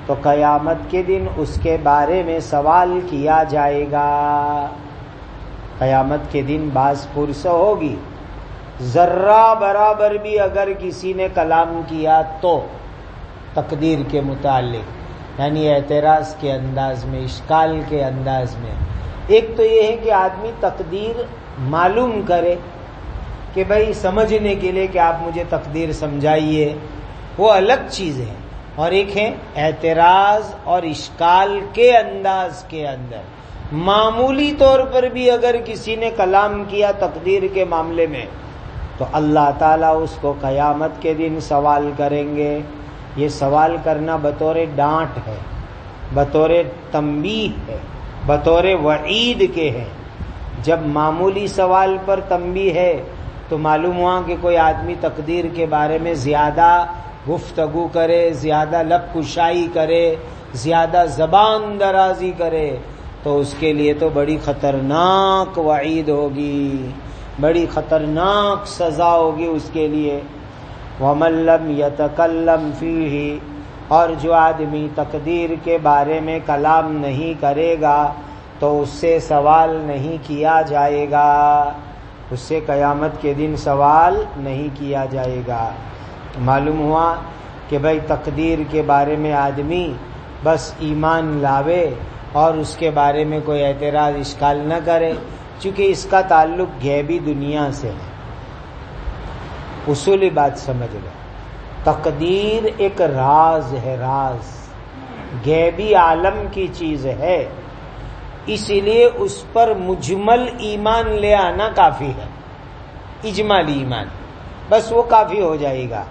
تو قیامت کے دن اس کے بارے میں سوال کیا جائے گا. قیامت کے دن باز پرس ہوگی. ذرہ برابر بھی اگر کسی نے کلام کیا تو تقدیر کے متعلق، یعنی اعتراض کے انداز میں، اشکال کے انداز میں. ایک تو یہ ہے کہ آدمی تقدیر معلوم کرے کہ بھائی سمجھنے کے لیے کہ آپ مجھے تقدیر سمجھائیے، وہ الگ چیز ہے. اور ایک ہے اعتراض اور اشکال کے انداز کے اندر. معمولی طور پر بھی اگر کسی نے کلام کیا تقدیر کے معاملے میں تو اللہ تعالیٰ اس کو قیامت کے دن سوال کریں گے. یہ سوال کرنا بطور ڈانٹ ہے، بطور تنبیہ ہے، بطور وعید کے ہے. جب معمولی سوال پر تنبیہ ہے تو معلوم ہوا کہ کوئی آدمی تقدیر کے بارے میں زیادہ گفتگو کرے، زیادہ لب کشائی کرے، زیادہ زبان درازی کرے تو اس کے لیے تو بڑی خطرناک وعید ہوگی، بڑی خطرناک سزا ہوگی اس کے لیے. وَمَن لَّمْ يَتَكَلَّمْ فِيهِ، اور جو آدمی تقدیر کے بارے میں کلام نہیں کرے گا تو اس سے سوال نہیں کیا جائے گا، اس سے قیامت کے دن سوال نہیں کیا جائے گا. معلوم ہوا کہ بھائی تقدیر کے بارے میں آدمی بس ایمان لاوے اور اس کے بارے میں کوئی اعتراض اشکال نہ کرے، چونکہ اس کا تعلق غیبی دنیا سے ہے. اصولی بات سمجھ لو، تقدیر ایک راز ہے، راز غیبی عالم کی چیز ہے. اسی لیے اس پر مجمل ایمان لے آنا کافی ہے، اجمالی ایمان بس وہ کافی ہو جائے گا.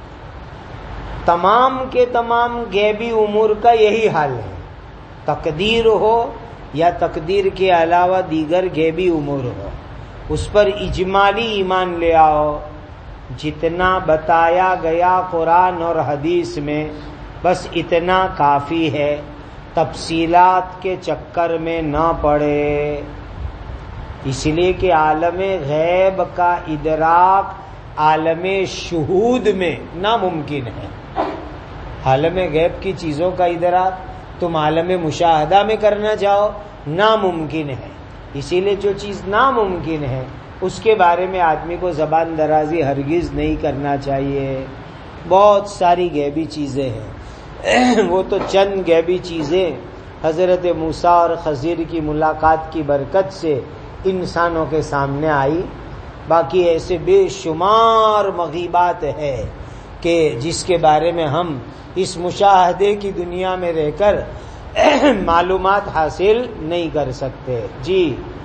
تمام کے تمام غیبی امور کا یہی حال ہے، تقدیر ہو یا تقدیر کے علاوہ دیگر غیبی امور ہو، اس پر اجمالی ایمان لے آؤ. جتنا بتایا گیا قرآن اور حدیث میں بس اتنا کافی ہے، تفصیلات کے چکر میں نہ پڑے. اس لیے کہ عالم غیب کا ادراک عالم شہود میں ناممکن ہے. عالم غیب کی چیزوں کا ادراک تم عالم مشاہدہ میں کرنا چاہو ناممکن ہے. اسی لیے جو چیز ناممکن ہے اس کے بارے میں آدمی کو زبان درازی ہرگز نہیں کرنا چاہیے. بہت ساری غیبی چیزیں ہیں، وہ تو چند غیبی چیزیں حضرت موسیٰ اور خضر کی ملاقات کی برکت سے انسانوں کے سامنے آئی. باقی ایسے بے شمار مغیبات ہے کہ جس کے بارے میں ہم اس مشاہدے کی دنیا میں رہ کر معلومات حاصل نہیں کر سکتے. جی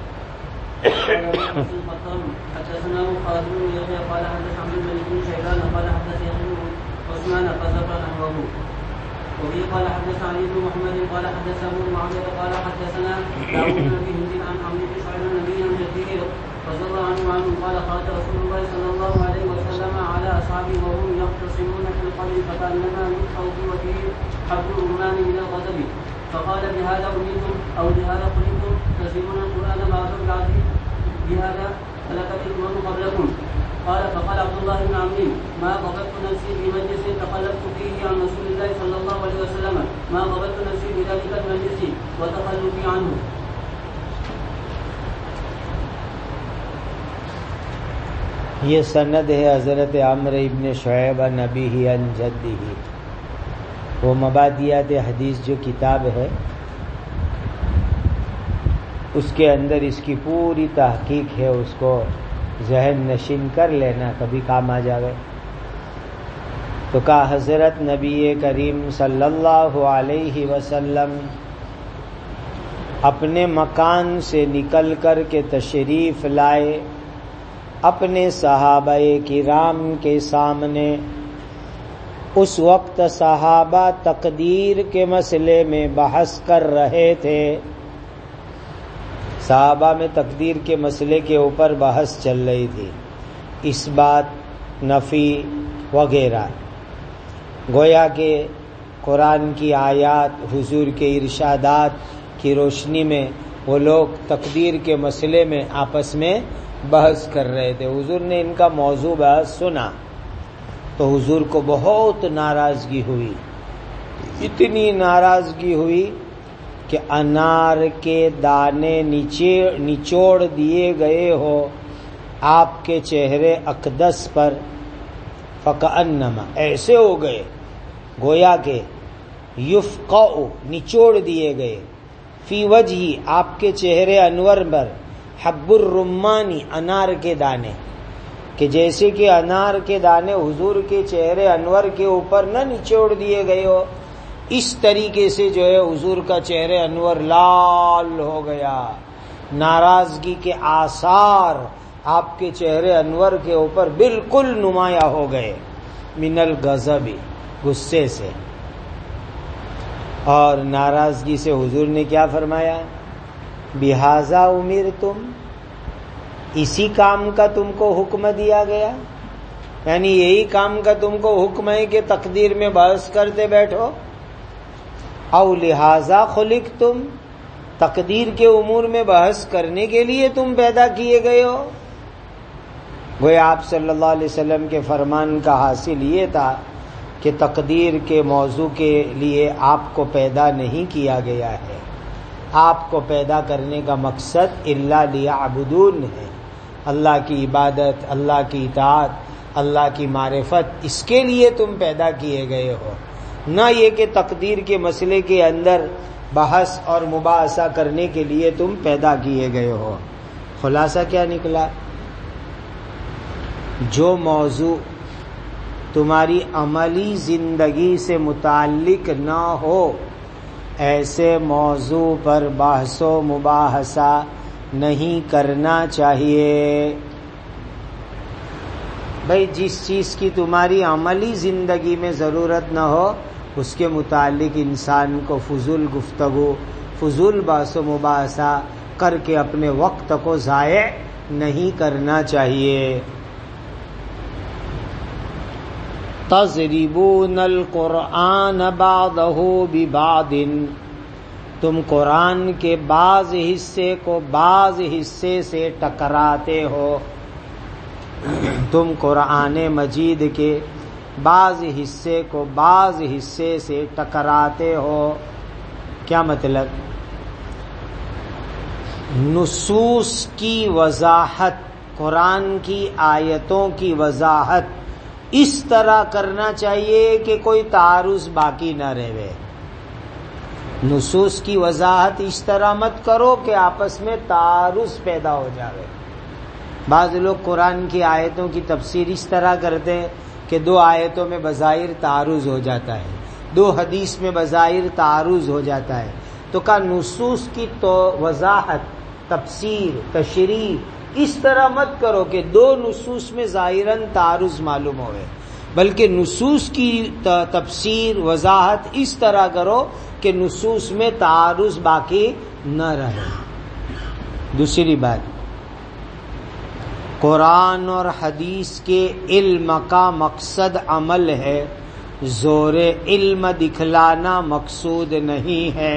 وفي قال حدثنا علي بن محمد قال حدثنا ابو معاويه قال حدثنا داود بن ابي هند عن عمرو بن شعيب عن النبي عن جده رضي الله عنه عنه قال خرج رسول الله صلى الله عليه وسلم على اصحابه وهم يختصمون في القبر فكانما يدخل في وجهه حبل الرمان من الغضب فقال بهذا امنتم او بهذا خلقتم تسيبون القران بعض العزيز بهذا هلكت الامم قبلكم. قال فقال عبد الله بن عمرو ما قبضت نفسي في مجلس تخلفت فيه عن رسول الله صلى الله عليه وسلم ما قبضت نفسي بذلك المجلس وتخلفي عنه. یہ سند ہے حضرت عمرو ابن شعیب عن ابیہ عن جدہ. وہ مبادیات حدیث جو کتاب ہے اس کے اندر اس کی پوری تحقیق ہے، اس کو ذہن نشین کر لینا، کبھی کام آ جائے. تو کہا حضرت نبی کریم صلی اللہ علیہ وسلم اپنے مکان سے نکل کر کے تشریف لائے اپنے صحابہ کرام کے سامنے. اس وقت صحابہ تقدیر کے مسئلے میں بحث کر رہے تھے. صحابہ میں تقدیر کے مسئلے کے اوپر بحث چل رہی تھی، اس بات نفی وغیرہ. گویا کہ قرآن کی آیات، حضور کے ارشادات کی روشنی میں وہ لوگ تقدیر کے مسئلے میں آپس میں بحث کر رہے تھے. حضور نے ان کا موضوع بحث سنا تو حضور کو بہت ناراضگی ہوئی. اتنی ناراضگی ہوئی کہ انار کے دانے نیچے نچوڑ دیے گئے ہو آپ کے چہرے اقدس پر، فکأنما ایسے ہو گئے گویا کہ یفقع نچوڑ دیے گئے، فی وجہی آپ کے چہرے انور پر، حب الرمانی انار کے دانے، کہ جیسے کہ انار کے دانے حضور کے چہرے انور کے اوپر نہ نچوڑ دیے گئے ہو، اس طریقے سے جو ہے حضور کا چہرے انور لال ہو گیا، ناراضگی کے آثار آپ کے چہرے انور کے اوپر بالکل نمایاں ہو گئے، من الغضب غصے سے۔ اور ناراضگی سے حضور نے کیا فرمایا؟ بہذا امرتم، اسی کام کا تم کو حکم دیا گیا، یعنی یہی کام کا تم کو حکم ہے کہ تقدیر میں بحث کرتے بیٹھو، او لہذا خلقتم، تقدیر کے امور میں بحث کرنے کے لیے تم پیدا کیے گئے ہو۔ گویا آپ صلی اللہ علیہ وسلم کے فرمان کا حاصل یہ تھا کہ تقدیر کے موضوع کے لیے آپ کو پیدا نہیں کیا گیا ہے، آپ کو پیدا کرنے کا مقصد الا لیعبدون ہے، اللہ کی عبادت، اللہ کی اطاعت، اللہ کی معرفت، اس کے لیے تم پیدا کیے گئے ہو، نہ یہ کہ تقدیر کے مسئلے کے اندر بحث اور مباحثہ کرنے کے لیے تم پیدا کیے گئے ہو۔ خلاصہ کیا نکلا؟ جو موضوع تمہاری عملی زندگی سے متعلق نہ ہو ایسے موضوع پر بحث و مباحثہ نہیں کرنا چاہیے۔ بھئی جس چیز کی تمہاری عملی زندگی میں ضرورت نہ ہو اس کے متعلق انسان کو فضول گفتگو، فضول بحث و مباحثہ کر کے اپنے وقت کو ضائع نہیں کرنا چاہیے۔ تضربون القرآن بعضہ ببعض، تم قرآن کے بعض حصے کو بعض حصے سے ٹکراتے ہو، تم قرآن مجید کے بعض حصے کو بعض حصے سے ٹکراتے ہو۔ کیا مطلب؟ نصوص کی وضاحت، قرآن کی آیتوں کی وضاحت اس طرح کرنا چاہیے کہ کوئی تعارض باقی نہ رہے۔ نصوص کی وضاحت اس طرح مت کرو کہ آپس میں تعارض پیدا ہو جائے۔ بعض لوگ قرآن کی آیتوں کی تفسیر اس طرح کرتے ہیں کہ دو آیتوں میں بظاہر تعارض ہو جاتا ہے، دو حدیث میں بظاہر تعارض ہو جاتا ہے، تو کا نصوص کی تو وضاحت، تفسیر، تشریح اس طرح مت کرو کہ دو نصوص میں ظاہراً تعارض معلوم ہوئے، بلکہ نصوص کی تفسیر، وضاحت اس طرح کرو کہ نصوص میں تعارض باقی نہ رہے۔ دوسری بات، قرآن اور حدیث کے علم کا مقصد عمل ہے، زور علم دکھلانا مقصود نہیں ہے۔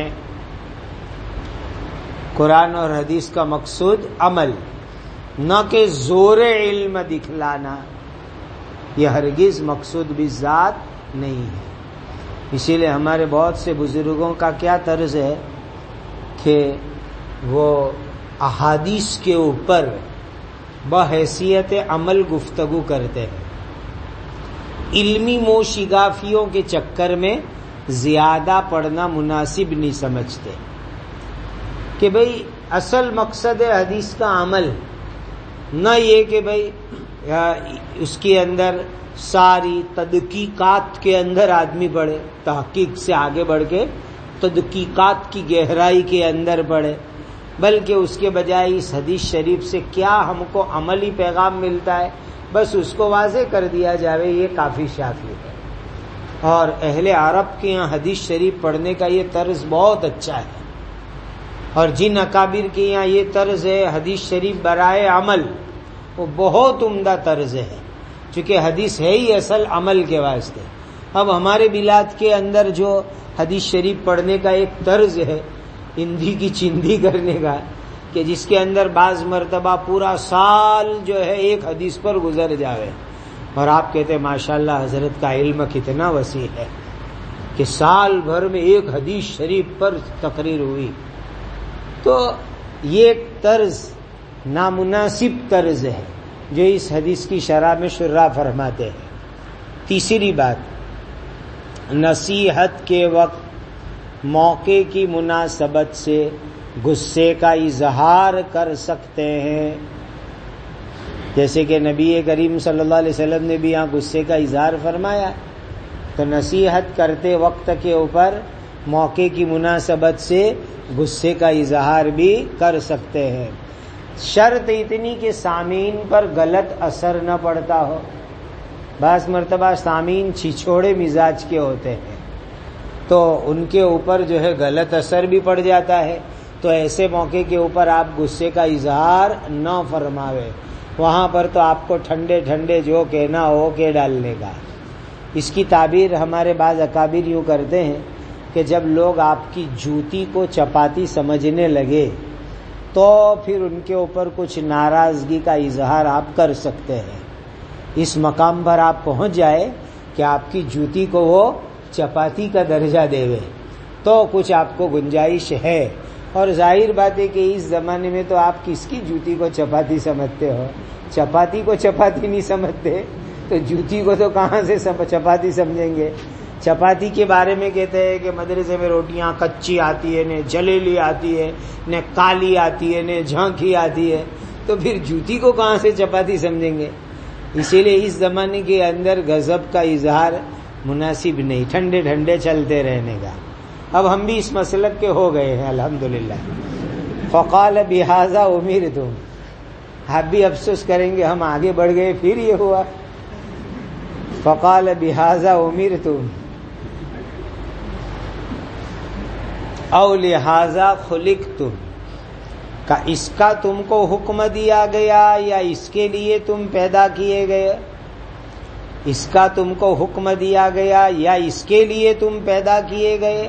قرآن اور حدیث کا مقصود عمل، نہ کہ زور علم دکھلانا، یہ ہرگز مقصود بھی ذات نہیں ہے۔ اسی لیے ہمارے بہت سے بزرگوں کا کیا طرز ہے کہ وہ احادیث کے اوپر بحیثیت عمل گفتگو کرتے ہیں، علمی موشگافیوں کے چکر میں زیادہ پڑھنا مناسب نہیں سمجھتے کہ بھئی اصل مقصد ہے حدیث کا عمل، نہ یہ کہ بھئی اس کے اندر ساری تدقیقات کے اندر آدمی پڑھے، تحقیق سے آگے بڑھ کے تدقیقات کی گہرائی کے اندر پڑھے، بلکہ اس کے بجائے اس حدیث شریف سے کیا ہم کو عملی پیغام ملتا ہے بس اس کو واضح کر دیا جائے، یہ کافی شافی ہے۔ اور اہل عرب کے یہاں حدیث شریف پڑھنے کا یہ طرز بہت اچھا ہے، اور جن اکابر کے یہاں یہ طرز ہے حدیث شریف برائے عمل، وہ بہت عمدہ طرز ہے، چونکہ حدیث ہے ہی اصل عمل کے واسطے۔ اب ہمارے بلاد کے اندر جو حدیث شریف پڑھنے کا ایک طرز ہے ہندی کی چندی کرنے کا، کہ جس کے اندر بعض مرتبہ پورا سال جو ہے ایک حدیث پر گزر جاوے، اور آپ کہتے ہیں ماشاءاللہ حضرت کا علم کتنا وسیع ہے، کہ سال بھر میں ایک حدیث شریف پر تقریر ہوئی. تو یہ ایک طرز نامناسب طرز ہے جو اس حدیث کی شرح میں شراح فرماتے ہیں. تیسری بات، نصیحت کے وقت موقع کی مناسبت سے غصے کا اظہار کر سکتے ہیں، جیسے کہ نبی کریم صلی اللہ علیہ وسلم نے بھی یہاں غصے کا اظہار فرمایا. تو نصیحت کرتے وقت کے اوپر موقع کی مناسبت سے غصے کا اظہار بھی کر سکتے ہیں. شرط اتنی کہ سامعین پر غلط اثر نہ پڑتا ہو. بعض مرتبہ سامعین چھچھوڑے مزاج کے ہوتے ہیں تو ان کے اوپر جو ہے غلط اثر بھی پڑ جاتا ہے. تو ایسے موقع کے اوپر آپ غصے کا اظہار نہ فرماوے. وہاں پر تو آپ کو ٹھنڈے ٹھنڈے جو کہنا ہو کے ڈالنے کا. اس کی تعبیر ہمارے بعض اکابر یوں کرتے ہیں کہ جب لوگ آپ کی جوتی کو چپاتی سمجھنے لگے تو پھر ان کے اوپر کچھ ناراضگی کا اظہار آپ کر سکتے ہیں. اس مقام پر آپ پہنچ جائے کہ آپ کی جوتی کو وہ چپاتی کا درجہ دے تو کچھ آپ کو گنجائش ہے. اور ظاہر بات ہے کہ اس زمانے میں تو آپ کس کی جوتی کو چپاتی سمجھتے ہو؟ چپاتی کو چپاتی نہیں سمجھتے تو جوتی کو تو کہاں سے چپاتی سمجھیں گے؟ چپاتی کے بارے میں کہتے ہیں کہ مدرسے میں روٹیاں کچی آتی ہے، نے جلیلی آتی ہے، نے کالی آتی ہے، نے جھانکی آتی ہے، تو پھر جوتی کو کہاں سے چپاتی سمجھیں گے؟ اسی لیے اس زمانے کے اندر غضب کا اظہار مناسب نہیں، ٹھنڈے ٹھنڈے چلتے رہنے کا. اب ہم بھی اس مسلک کے ہو گئے ہیں الحمدللہ. فقال بہذا امرتم، آپ بھی افسوس کریں گے ہم آگے بڑھ گئے پھر یہ ہوا. فقال بہذا امرتم او لہذا خلقتم، کا اس کا تم کو حکم دیا گیا یا اس کے لیے تم پیدا کیے گئے؟ اس کا تم کو حکم دیا گیا یا اس کے لیے تم پیدا کیے گئے؟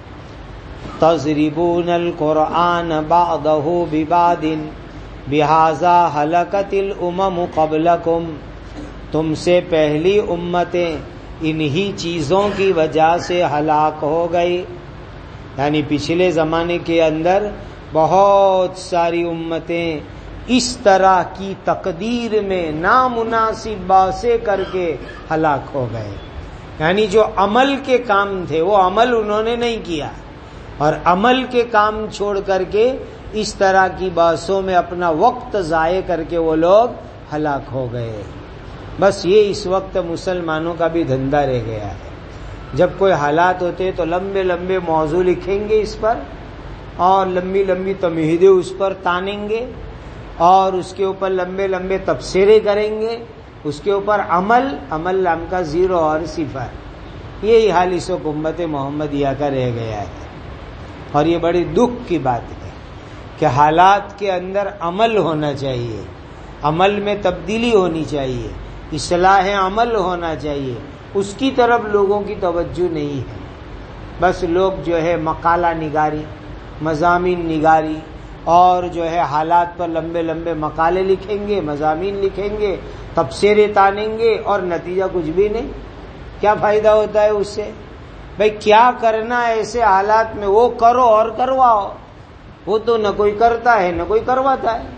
تضربون القرآن بعضہ ببعض بہذا ہلکت الامم قبلکم، تم سے پہلی امتیں انہی چیزوں کی وجہ سے ہلاک ہو گئی. یعنی پچھلے زمانے کے اندر بہت ساری امتیں اس طرح کی تقدیر میں نامناسب باتیں کر کے ہلاک ہو گئے. یعنی جو عمل کے کام تھے وہ عمل انہوں نے نہیں کیا، اور عمل کے کام چھوڑ کر کے اس طرح کی باتوں میں اپنا وقت ضائع کر کے وہ لوگ ہلاک ہو گئے. بس یہ اس وقت مسلمانوں کا بھی دھندا رہ گیا ہے. جب کوئی حالات ہوتے تو لمبے لمبے موضوع لکھیں گے اس پر اور لمبی لمبی تمہیدیں اس پر تانیں گے اور اس کے اوپر لمبے لمبے تبصرے کریں گے. اس کے اوپر عمل عمل نام کا زیرو اور صفر. یہی حال اس وقت امت محمدیہ کا رہ گیا ہے. اور یہ بڑی دکھ کی بات ہے کہ حالات کے اندر عمل ہونا چاہیے، عمل میں تبدیلی ہونی چاہیے، اصلاح عمل ہونا چاہیے. اس کی طرف لوگوں کی توجہ نہیں ہے. بس لوگ جو ہے مقالہ نگاری، مضامین نگاری اور جو ہے حالات پر لمبے لمبے مقالے لکھیں گے، مضامین لکھیں گے، تبصرے تانیں گے اور نتیجہ کچھ بھی نہیں. کیا فائدہ ہوتا ہے اس سے؟ بھئی کیا کرنا ہے ایسے حالات میں وہ کرو اور کرواؤ. وہ تو نہ کوئی کرتا ہے نہ کوئی کرواتا ہے.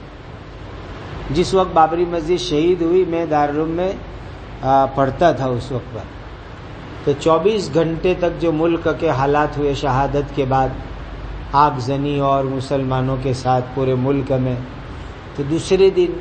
جس وقت بابری مسجد شہید ہوئی میں دارالعلوم میں پڑھتا تھا اس وقت پر، تو چوبیس گھنٹے تک جو ملک کے حالات ہوئے شہادت کے بعد آگ زنی اور مسلمانوں کے ساتھ پورے ملک میں، تو دوسرے دن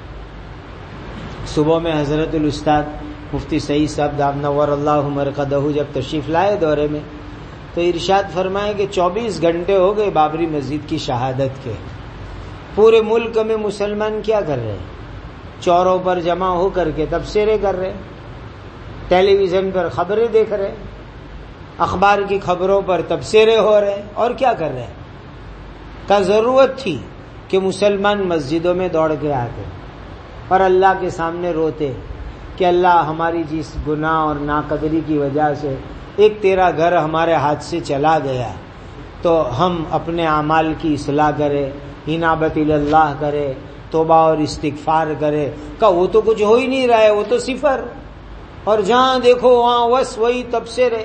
صبح میں حضرت الاستاذ مفتی سعید صاحب دام نور اللہ مرقدہ جب تشریف لائے دورے میں تو ارشاد فرمائے کہ چوبیس گھنٹے ہو گئے بابری مسجد کی شہادت کے. پورے ملک میں مسلمان کیا کر رہے ہیں؟ چوروں پر جمع ہو کر کے تبصرے کر رہے، ٹیلی ویژن پر خبریں دیکھ رہے، اخبار کی خبروں پر تبصرے ہو رہے، اور کیا کر رہے ہیں؟ کا ضرورت تھی کہ مسلمان مسجدوں میں دوڑ کے آتے اور اللہ کے سامنے روتے کہ اللہ ہماری جس گناہ اور ناقدری کی وجہ سے ایک تیرا گھر ہمارے ہاتھ سے چلا گیا، تو ہم اپنے اعمال کی اصلاح کرے، انابت اللہ کرے، توبہ اور استغفار کرے. کہ وہ تو کچھ ہو ہی نہیں رہا ہے، وہ تو صفر، اور جہاں دیکھو وہاں بس وہی تبصرے،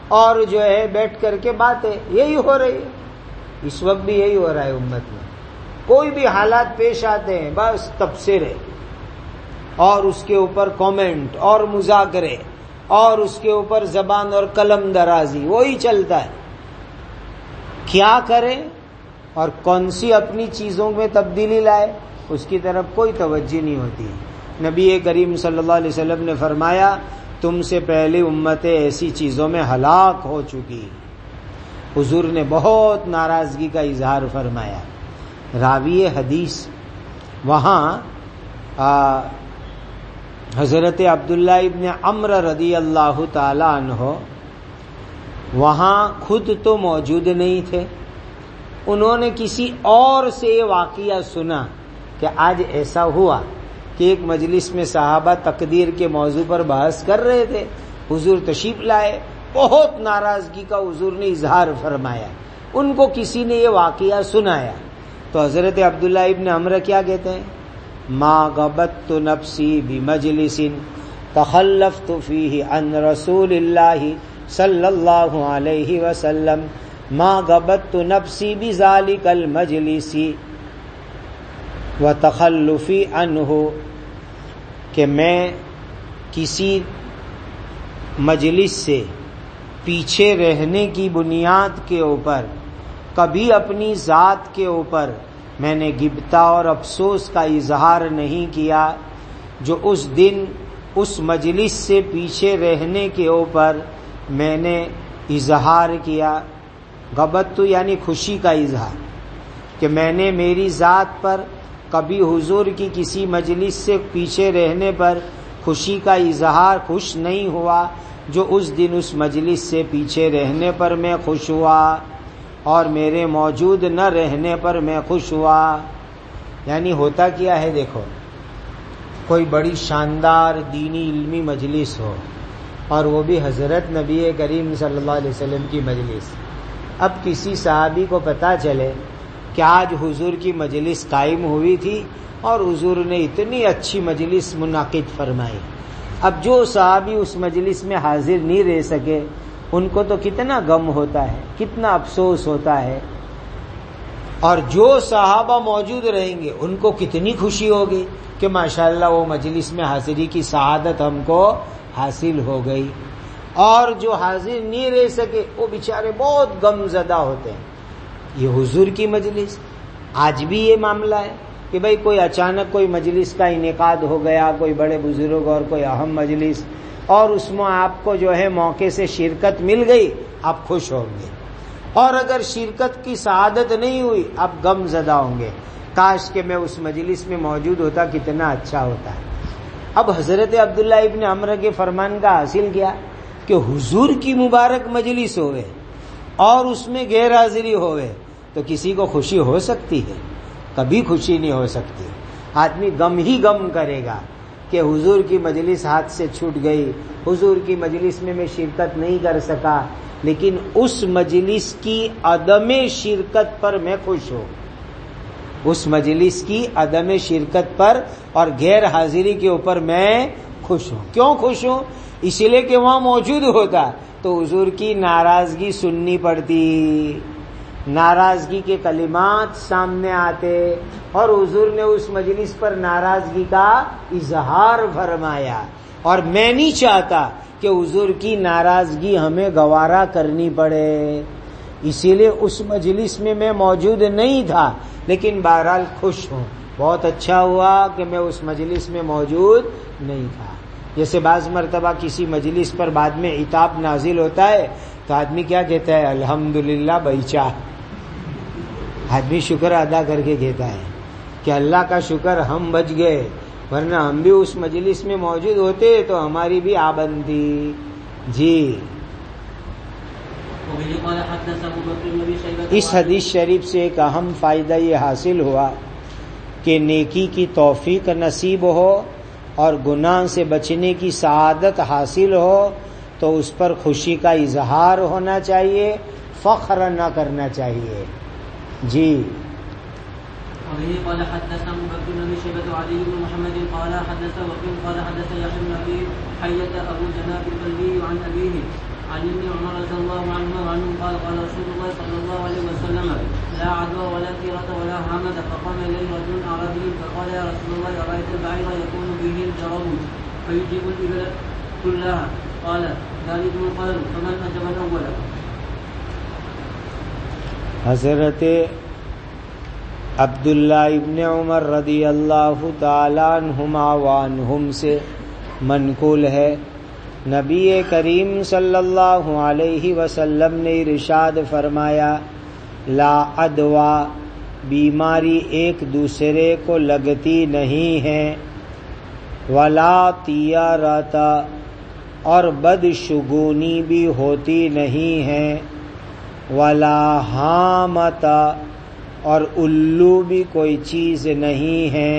اور جو ہے بیٹھ کر کے باتیں، یہی ہو رہی ہے اس وقت بھی، یہی ہو رہا ہے امت میں. کوئی بھی حالات پیش آتے ہیں بس تبصرے اور اس کے اوپر کامنٹ اور مذاکرے اور اس کے اوپر زبان اور قلم درازی، وہی چلتا ہے. کیا کرے اور کون سی اپنی چیزوں میں تبدیلی لائے اس کی طرف کوئی توجہ نہیں ہوتی. نبی کریم صلی اللہ علیہ وسلم نے فرمایا تم سے پہلی امتیں ایسی چیزوں میں ہلاک ہو چکی. حضور نے بہت ناراضگی کا اظہار فرمایا. راوی حدیث وہاں آ, حضرت عبداللہ ابن عمرو رضی اللہ تعالی عنہ وہاں خود تو موجود نہیں تھے، انہوں نے کسی اور سے یہ واقعہ سنا کہ آج ایسا ہوا کہ ایک مجلس میں صحابہ تقدیر کے موضوع پر بحث کر رہے تھے، حضور تشریف لائے، بہت ناراضگی کا حضور نے اظہار فرمایا. ان کو کسی نے یہ واقعہ سنایا تو حضرت عبداللہ ابن عمرو کیا کہتے ہیں، ما غبطت نفسی بمجلس تخلفت فیہ عن رسول اللہ صلی اللہ علیہ وسلم ما غبطت نفسی بذالک المجلس وتخلفی عنہ، کہ میں کسی مجلس سے پیچھے رہنے کی بنیاد کے اوپر کبھی اپنی ذات کے اوپر میں نے غبطہ اور افسوس کا اظہار نہیں کیا جو اس دن اس مجلس سے پیچھے رہنے کے اوپر میں نے اظہار کیا. غبط یعنی خوشی کا اظہار، کہ میں نے میری ذات پر کبھی حضور کی کسی مجلس سے پیچھے رہنے پر خوشی کا اظہار خوش نہیں ہوا جو اس دن اس مجلس سے پیچھے رہنے پر میں خوش ہوا اور میرے موجود نہ رہنے پر میں خوش ہوا. یعنی ہوتا کیا ہے، دیکھو کوئی بڑی شاندار دینی علمی مجلس ہو اور وہ بھی حضرت نبی کریم صلی اللہ علیہ وسلم کی مجلس. اب کسی صحابی کو پتہ چلے کہ آج حضور کی مجلس قائم ہوئی تھی اور حضور نے اتنی اچھی مجلس منعقد فرمائی. اب جو صحابی اس مجلس میں حاضر نہیں رہ سکے ان کو تو کتنا غم ہوتا ہے، کتنا افسوس ہوتا ہے، اور جو صحابہ موجود رہیں گے ان کو کتنی خوشی ہوگی کہ ماشاءاللہ وہ مجلس میں حاضری کی سعادت ہم کو حاصل ہو گئی. اور جو حاضر نہیں رہ سکے وہ بیچارے بہت غم زدہ ہوتے ہیں. یہ حضور کی مجلس، آج بھی یہ معاملہ ہے کہ بھئی کوئی اچانک کوئی مجلس کا انعقاد ہو گیا، کوئی بڑے بزرگ اور کوئی اہم مجلس، اور اس میں آپ کو جو ہے موقع سے شرکت مل گئی، آپ خوش ہوں گے، اور اگر شرکت کی سعادت نہیں ہوئی آپ غم زدہ ہوں گے، کاش کہ میں اس مجلس میں موجود ہوتا، کتنا اچھا ہوتا ہے. اب حضرت عبداللہ ابن عمرو کے فرمان کا حاصل کیا کہ حضور کی مبارک مجلس ہوئے اور اس میں غیر حاضری ہوئے تو کسی کو خوشی ہو سکتی ہے؟ کبھی خوشی نہیں ہو سکتی. آدمی غم ہی غم کرے گا کہ حضور کی مجلس ہاتھ سے چھوٹ گئی، حضور کی مجلس میں میں شرکت نہیں کر سکا، لیکن اس مجلس کی عدم شرکت پر میں خوش ہوں. اس مجلس کی عدم شرکت پر اور غیر حاضری کے اوپر میں خوش ہوں. کیوں خوش ہوں؟ اس لیے کہ وہاں موجود ہوتا تو حضور کی ناراضگی سننی پڑتی، ناراضگی کے کلمات سامنے آتے اور حضور نے اس مجلس پر ناراضگی کا اظہار فرمایا، اور میں نہیں چاہتا کہ حضور کی ناراضگی ہمیں گوارا کرنی پڑے، اسی لیے اس مجلس میں میں موجود نہیں تھا، لیکن بہرحال خوش ہوں. بہت اچھا ہوا کہ میں اس مجلس میں موجود نہیں تھا. جیسے بعض مرتبہ کسی مجلس پر بعد میں عتاب نازل ہوتا ہے تو آدمی کیا کہتا ہے؟ الحمدللہ بیچا. آدمی شکر ادا کر کے کہتا ہے کہ اللہ کا شکر ہم بچ گئے، ورنہ ہم بھی اس مجلس میں موجود ہوتے تو ہماری بھی آبندی. جی اس حدیث شریف سے ایک اہم فائدہ یہ حاصل ہوا کہ نیکی کی توفیق نصیب ہو اور گناہ سے بچنے کی سعادت حاصل ہو تو اس پر خوشی کا اظہار ہونا چاہیے، فخر نہ کرنا چاہیے. جی وبه قال حدثنا ابو بكر بن ابي شيبه وعلي بن محمد قال حدثنا وكيع قال حدثنا يحيى بن ابي حيه ابو جناب القلبي عن ابيه عن ابن عمر رضي الله عنهما وعنهم قال قال رسول الله صلى الله عليه وسلم لا عدوى ولا كيرة ولا هامة. فقام إليه رجل أعرابي فقال يا رسول الله أرأيت البعير يكون به الجرب فيجيب الإبل كلها؟ قال ذلكم القلم فمن أجاب الأول. حضرت عبداللہ ابن عمر رضی اللہ تعالیٰ عنہما وعنہم سے منقول ہے، نبی کریم صلی اللہ علیہ وسلم نے ارشاد فرمایا، لا عدوا، بیماری ایک دوسرے کو لگتی نہیں ہے، ولا طیارۃ، اور بدشگونی بھی ہوتی نہیں ہے، ولا حامۃ، اور الو بھی کوئی چیز نہیں ہے۔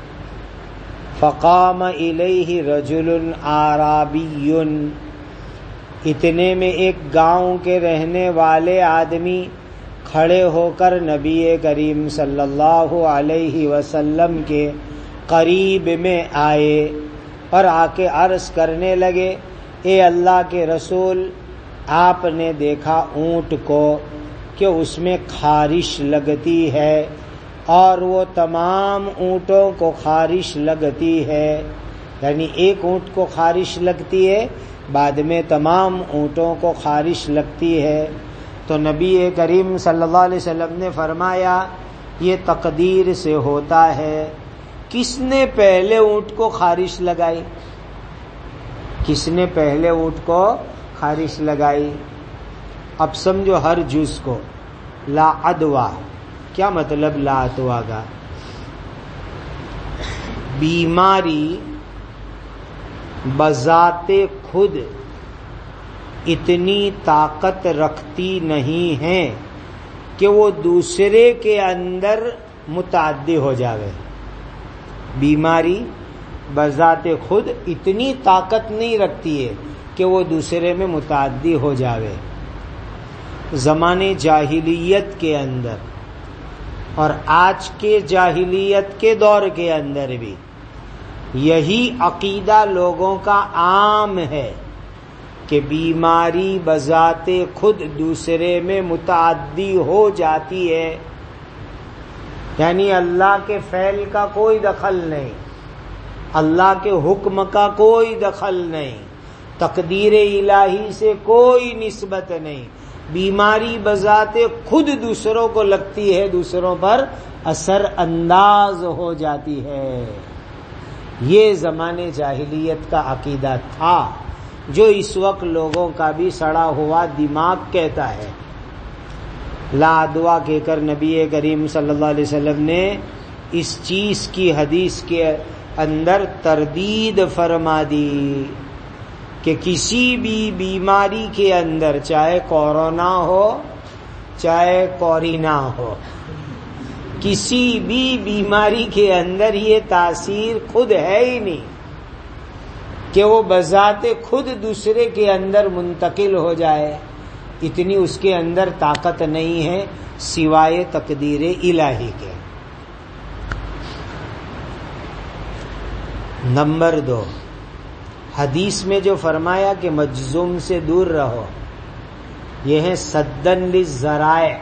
فقام الیہ رجل اعرابی، اتنے میں ایک گاؤں کے رہنے والے آدمی کھڑے ہو کر نبی کریم صلی اللہ علیہ وسلم کے قریب میں آئے اور آ کے عرض کرنے لگے، اے اللہ کے رسول، آپ نے دیکھا اونٹ کو کہ اس میں خارش لگتی ہے، اور وہ تمام اونٹوں کو خارش لگتی ہے، یعنی ایک اونٹ کو خارش لگتی ہے، بعد میں تمام اونٹوں کو خارش لگتی ہے۔ تو نبی کریم صلی اللہ علیہ وسلم نے فرمایا، یہ تقدیر سے ہوتا ہے۔ کس نے پہلے اونٹ کو خارش لگائی؟ کس نے پہلے اونٹ کو خارش لگائی؟ اب سمجھو ہر جز کو۔ لا عدوا، کیا مطلب لا عدوا کا؟ بیماری بذات خود اتنی طاقت رکھتی نہیں ہے کہ وہ دوسرے کے اندر متعدی ہو جاوے۔ بیماری بذات خود اتنی طاقت نہیں رکھتی ہے کہ وہ دوسرے میں متعدی ہو جاوے۔ زمانے جاہلیت کے اندر اور آج کے جاہلیت کے دور کے اندر بھی یہی عقیدہ لوگوں کا عام ہے کہ بیماری بذات خود دوسرے میں متعدی ہو جاتی ہے، یعنی اللہ کے فعل کا کوئی دخل نہیں، اللہ کے حکم کا کوئی دخل نہیں، تقدیر الہی سے کوئی نسبت نہیں، بیماری بذات خود دوسروں کو لگتی ہے، دوسروں پر اثر انداز ہو جاتی ہے۔ یہ زمانے جاہلیت کا عقیدہ تھا، جو اس وقت لوگوں کا بھی سڑا ہوا دماغ کہتا ہے۔ لا عدوا کہہ کر نبی کریم صلی اللہ علیہ وسلم نے اس چیز کی حدیث کے اندر تردید فرما دی کہ کسی بھی بیماری کے اندر، چاہے کورونا ہو چاہے کورینا ہو، کسی بھی بیماری کے اندر یہ تاثیر خود ہے ہی نہیں کہ وہ بذات خود دوسرے کے اندر منتقل ہو جائے، اتنی اس کے اندر طاقت نہیں ہے سوائے تقدیر الہی کے۔ نمبر دو، حدیث میں جو فرمایا کہ مجزوم سے دور رہو، یہ ہے سدن للذرائع،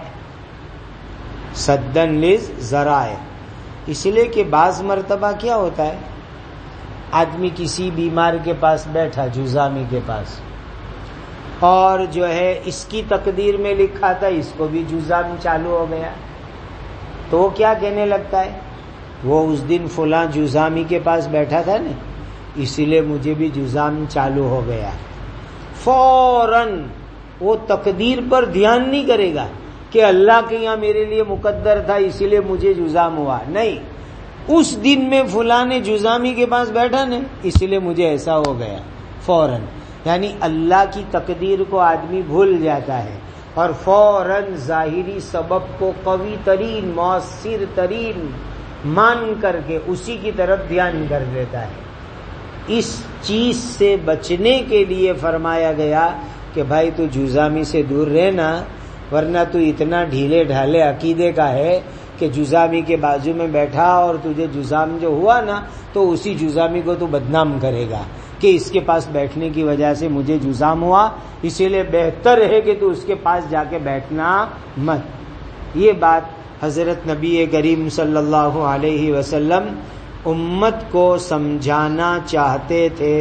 سدن للذرائع، اس لیے کہ بعض مرتبہ کیا ہوتا ہے، آدمی کسی بیمار کے پاس بیٹھا، جزامی کے پاس، اور جو ہے اس کی تقدیر میں لکھا تھا اس کو بھی جزام چالو ہو گیا، تو وہ کیا کہنے لگتا ہے، وہ اس دن فلاں جزامی کے پاس بیٹھا تھا نا، اسی لیے مجھے بھی جزام چالو ہو گیا۔ فوراً وہ تقدیر پر دھیان نہیں کرے گا کہ اللہ کے یہاں میرے لیے مقدر تھا اسی لیے مجھے جزام ہوا، نہیں، اس دن میں فلاں نے جزامی کے پاس بیٹھا نا اسی لیے مجھے ایسا ہو گیا، فوراً، یعنی اللہ کی تقدیر کو آدمی بھول جاتا ہے اور فوراً ظاہری سبب کو قوی ترین، مؤثر ترین مان کر کے اسی کی طرف دھیان کر دیتا ہے۔ اس چیز سے بچنے کے لیے فرمایا گیا کہ بھائی تو جزامی سے دور رہنا، ورنہ تو اتنا ڈھیلے ڈھالے عقیدے کا ہے کہ جزامی کے بازو میں بیٹھا اور تجھے جزام جو ہوا نا تو اسی جزامی کو تو بدنام کرے گا، کہ اس کے پاس بیٹھنے کی وجہ سے مجھے جزام ہوا، اسی لیے بہتر ہے کہ تو اس کے پاس جا کے بیٹھنا مت. یہ بات حضرت نبی کریم صلی اللہ علیہ وسلم امت کو سمجھانا چاہتے تھے.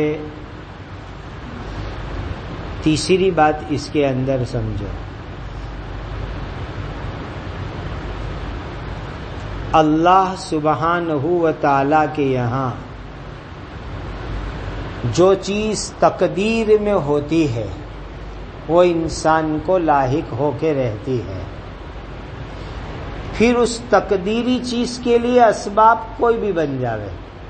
تیسری بات اس کے اندر سمجھو، اللہ سبحانہ و تعالی کے یہاں جو چیز تقدیر میں ہوتی ہے وہ انسان کو لاحق ہو کے رہتی ہے. پھر اس تقدیری چیز کے لیے اسباب کوئی بھی بن جاوے،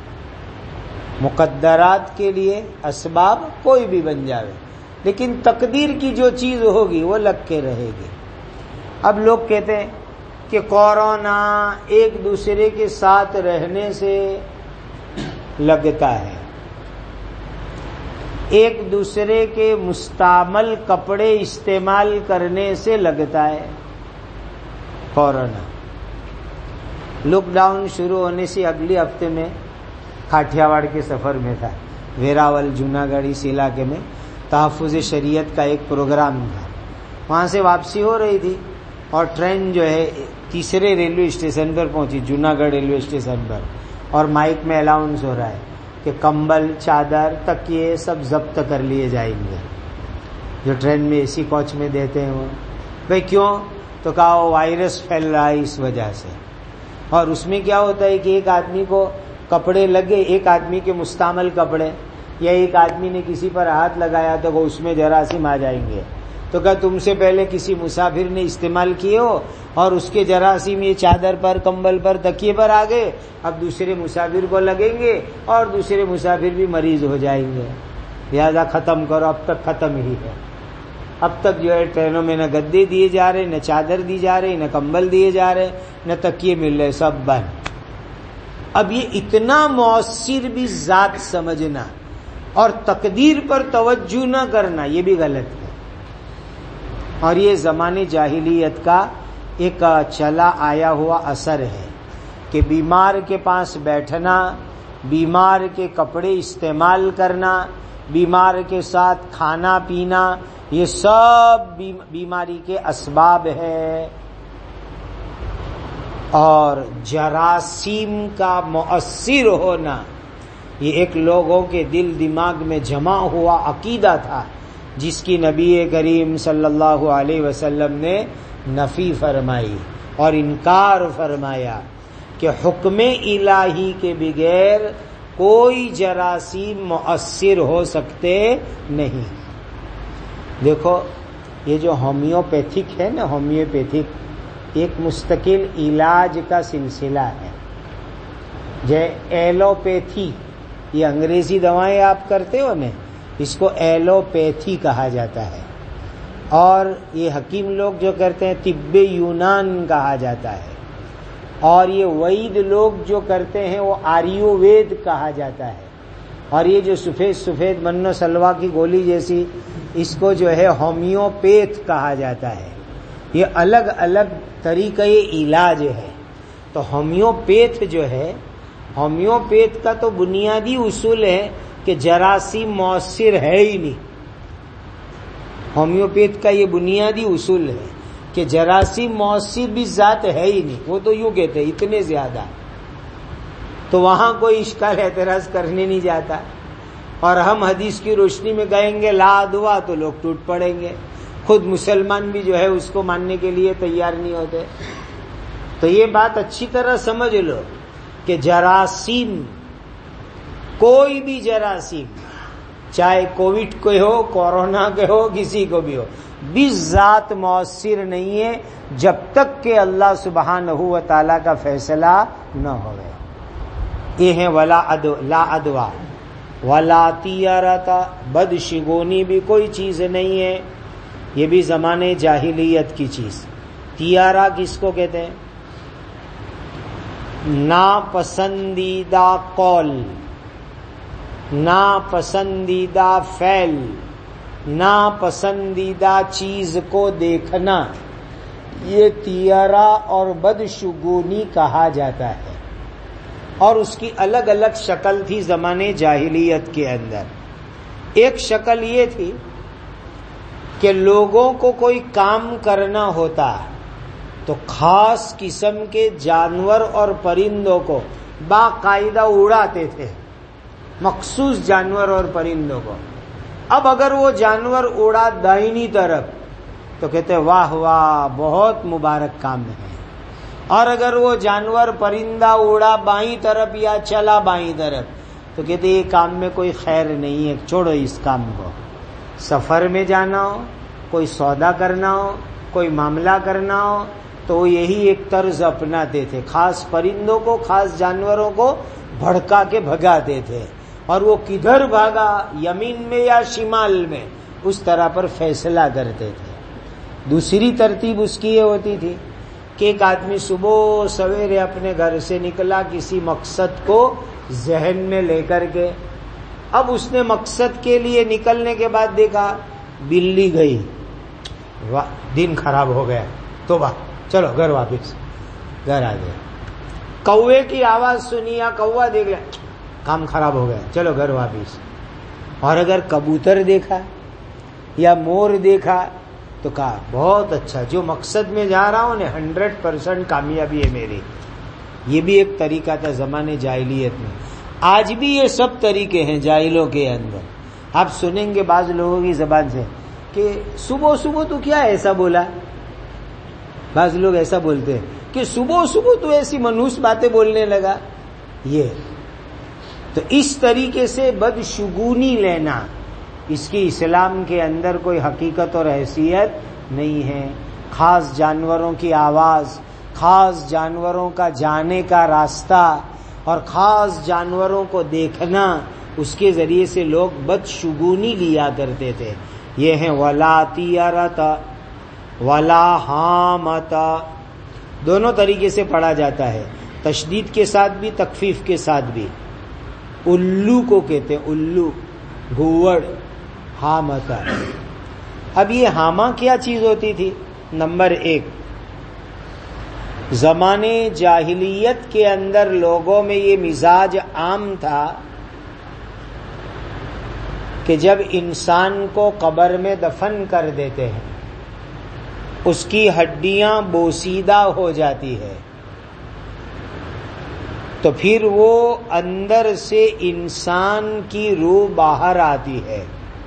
مقدرات کے لیے اسباب کوئی بھی بن جاوے، لیکن تقدیر کی جو چیز ہوگی وہ لگ کے رہے گی. اب لوگ کہتے ہیں کہ کورونا ایک دوسرے کے ساتھ رہنے سے لگتا ہے، ایک دوسرے کے مستعمل کپڑے استعمال کرنے سے لگتا ہے کورونا. لاک ڈاؤن شروع ہونے سے اگلی ہفتے میں کاٹھیاواڑ کے سفر میں تھا، ویراول جوناگڑھ اس علاقے میں تحفظ شریعت کا ایک پروگرام تھا. وہاں سے واپسی ہو رہی تھی اور ٹرین جو ہے تیسرے ریلوے اسٹیشن پر پہنچی، جوناگڑھ ریلوے اسٹیشن پر، اور مائک میں الاؤنس ہو رہا ہے کہ کمبل، چادر، تکیے سب ضبط کر لیے جائیں گے جو ٹرین میں اسی کوچ میں دیتے ہیں. وہ بھئی کیوں؟ تو کہا وہ وائرس پھیل رہا ہے اس وجہ سے. اور اس میں کیا ہوتا ہے کہ ایک آدمی کو کپڑے لگے، ایک آدمی کے مستعمل کپڑے، یا ایک آدمی نے کسی پر ہاتھ لگایا تو وہ اس میں جراثیم آ جائیں گے. تو کہا تم سے پہلے کسی مسافر نے استعمال کیے ہو اور اس کے جراثیم یہ چادر پر، کمبل پر، تکیے پر آ گئے، اب دوسرے مسافر کو لگیں گے اور دوسرے مسافر بھی مریض ہو جائیں گے. لہذا ختم کرو. اب تک ختم ہی ہے. اب تک جو ہے ٹرینوں میں نہ گدے دیے جا رہے، نہ چادر دی جا رہی، نہ کمبل دیے جا رہے، نہ تکیے مل رہے، سب بند. اب یہ اتنا مؤثر بھی ذات سمجھنا اور تقدیر پر توجہ نہ کرنا یہ بھی غلط ہے. اور یہ زمانے جاہلیت کا ایک چلا آیا ہوا اثر ہے کہ بیمار کے پاس بیٹھنا، بیمار کے کپڑے استعمال کرنا، بیمار کے ساتھ کھانا پینا، یہ سب بیماری کے اسباب ہے. اور جراثیم کا مؤثر ہونا یہ ایک لوگوں کے دل دماغ میں جمع ہوا عقیدہ تھا جس کی نبی کریم صلی اللہ علیہ وسلم نے نفی فرمائی اور انکار فرمایا کہ حکم الہی کے بغیر کوئی جراثیم مؤثر ہو سکتے نہیں. دیکھو یہ جو ہومیوپیتھک ہے نا، ہومیوپیتھک ایک مستقل علاج کا سلسلہ ہے. جے ایلوپیتھی یہ انگریزی دوائیں آپ کرتے ہو نا، اس کو ایلوپیتھی کہا جاتا ہے. اور یہ حکیم لوگ جو کرتے ہیں طب یونان کہا جاتا ہے. اور یہ وید لوگ جو کرتے ہیں وہ آریو وید کہا جاتا ہے. اور یہ جو سفید سفید منو سلوا کی گولی جیسی، اس کو جو ہے ہومیوپیتھ کہا جاتا ہے. یہ الگ الگ طریقہ علاج ہے. تو ہومیوپیتھ جو ہے، ہومیوپیتھ کا تو بنیادی اصول ہے کہ جراثیم مؤثر ہے ہی نہیں. ہومیوپیتھ کا یہ بنیادی اصول ہے کہ جراثیم مؤثر بھی ذات ہے ہی نہیں. وہ تو یوں کہتے ہیں اتنے زیادہ، تو وہاں کوئی اشکال اعتراض کرنے نہیں جاتا. اور ہم حدیث کی روشنی میں کہیں گے لا دعا تو لوگ ٹوٹ پڑیں گے. خود مسلمان بھی جو ہے اس کو ماننے کے لیے تیار نہیں ہوتے. تو یہ بات اچھی طرح سمجھ لو کہ جراثیم، کوئی بھی جراثیم، چاہے کووڈ کے ہو، کورونا کے ہو، کسی کو بھی ہو، بھی ذات مؤثر نہیں ہے جب تک کہ اللہ سبحانہ و تعالی کا فیصلہ نہ ہوئے. یہ ہے ولا ادو لا ادوا ولا طیارتا، بدشگونی بھی کوئی چیز نہیں ہے. یہ بھی زمانے جاہلیت کی چیز. طیارہ کس کو کہتے ہیں؟ ناپسندیدہ قول، ناپسندیدہ فعل، ناپسندیدہ چیز کو دیکھنا، یہ طیارہ اور بدشگونی کہا جاتا ہے. اور اس کی الگ الگ شکل تھی زمانے جاہلیت کے اندر. ایک شکل یہ تھی کہ لوگوں کو کوئی کام کرنا ہوتا تو خاص قسم کے جانور اور پرندوں کو باقاعدہ اڑاتے تھے، مخصوص جانور اور پرندوں کو. اب اگر وہ جانور اڑا دائنی طرف تو کہتے واہ واہ بہت مبارک کام ہے، اور اگر وہ جانور پرندہ اڑا بائیں طرف یا چلا بائیں طرف تو کہتے یہ کام میں کوئی خیر نہیں ہے، چھوڑو اس کام کو. سفر میں جانا ہو، کوئی سودا کرنا ہو، کوئی معاملہ کرنا ہو تو وہ یہی ایک طرز اپناتے تھے، خاص پرندوں کو خاص جانوروں کو بھڑکا کے بھگاتے تھے، اور وہ کدھر بھاگا یمین میں یا شمال میں اس طرح پر فیصلہ کرتے تھے. دوسری ترتیب اس کی یہ ہوتی تھی کہ ایک آدمی صبح سویرے اپنے گھر سے نکلا کسی مقصد کو ذہن میں لے کر کے، اب اس نے مقصد کے لیے نکلنے کے بعد دیکھا بلی گئی، دن خراب ہو گیا، توبہ چلو گھر واپس، گھر آ گیا. کوے کی آواز سنی یا کوا دیکھ لیا، کام خراب ہو گیا، چلو گھر واپس. اور اگر کبوتر دیکھا یا مور دیکھا تو کہا بہت اچھا، جو مقصد میں جا رہا ہوں نے ہنڈریڈ پرسینٹ کامیابی ہے میری. یہ بھی ایک طریقہ تھا زمانے جاہلیت میں. آج بھی یہ سب طریقے ہیں جاہلوں کے اندر. آپ سنیں گے بعض لوگوں کی زبان سے کہ صبح صبح تو کیا ایسا بولا، بعض لوگ ایسا بولتے ہیں کہ صبح صبح تو ایسی منحوس باتیں بولنے لگا. یہ تو اس طریقے سے بدشگونی لینا، اس کی اسلام کے اندر کوئی حقیقت اور حیثیت نہیں ہے. خاص جانوروں کی آواز، خاص جانوروں کا جانے کا راستہ اور خاص جانوروں کو دیکھنا، اس کے ذریعے سے لوگ بدشگونی لیا کرتے تھے. یہ ہیں ولا طیرۃ ولا حامۃ، دونوں طریقے سے پڑھا جاتا ہے، تشدید کے ساتھ بھی تخفیف کے ساتھ بھی. الو کو کہتے ہیں الو، گھوڑ، حامۃ. اب یہ حامہ کیا چیز ہوتی تھی؟ نمبر ایک، زمانے جاہلیت کے اندر لوگوں میں یہ مزاج عام تھا کہ جب انسان کو قبر میں دفن کر دیتے ہیں اس کی ہڈیاں بوسیدہ ہو جاتی ہے تو پھر وہ اندر سے انسان کی روح باہر آتی ہے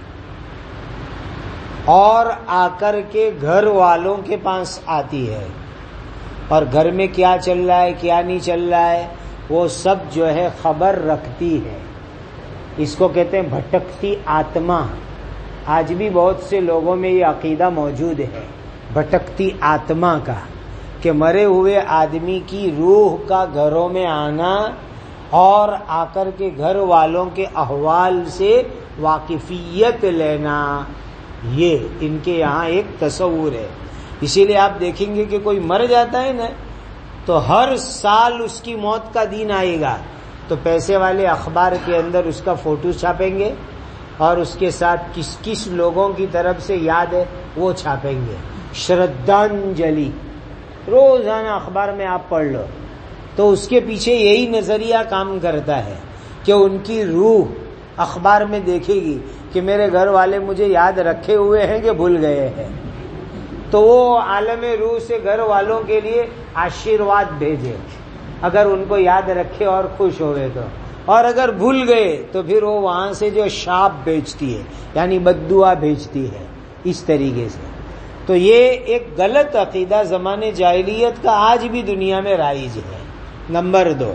اور آ کر کے گھر والوں کے پاس آتی ہے، اور گھر میں کیا چل رہا ہے کیا نہیں چل رہا ہے وہ سب جو ہے خبر رکھتی ہے. اس کو کہتے ہیں بھٹکتی آتما. آج بھی بہت سے لوگوں میں یہ عقیدہ موجود ہے بھٹکتی آتما کا، کہ مرے ہوئے آدمی کی روح کا گھروں میں آنا اور آ کر کے گھر والوں کے احوال سے واقفیت لینا، یہ ان کے یہاں ایک تصور ہے. اسی لیے آپ دیکھیں گے کہ کوئی مر جاتا ہے نا تو ہر سال اس کی موت کا دن آئے گا تو پیسے والے اخبار کے اندر اس کا فوٹو چھاپیں گے اور اس کے ساتھ کس کس لوگوں کی طرف سے یاد ہے وہ چھاپیں گے. شردھانجلی روزانہ اخبار میں آپ پڑھ لو تو اس کے پیچھے یہی نظریہ کام کرتا ہے کہ ان کی روح اخبار میں دیکھے گی کہ میرے گھر والے مجھے یاد رکھے ہوئے ہیں کہ بھول گئے ہیں، تو وہ عالم روح سے گھر والوں کے لیے آشیرواد بھیجے اگر ان کو یاد رکھے اور خوش ہوئے تو، اور اگر بھول گئے تو پھر وہ وہاں سے جو شاپ بھیجتی ہے یعنی بددعا بھیجتی ہے. اس طریقے سے تو یہ ایک غلط عقیدہ زمانے جاہلیت کا آج بھی دنیا میں رائج ہے. نمبر دو،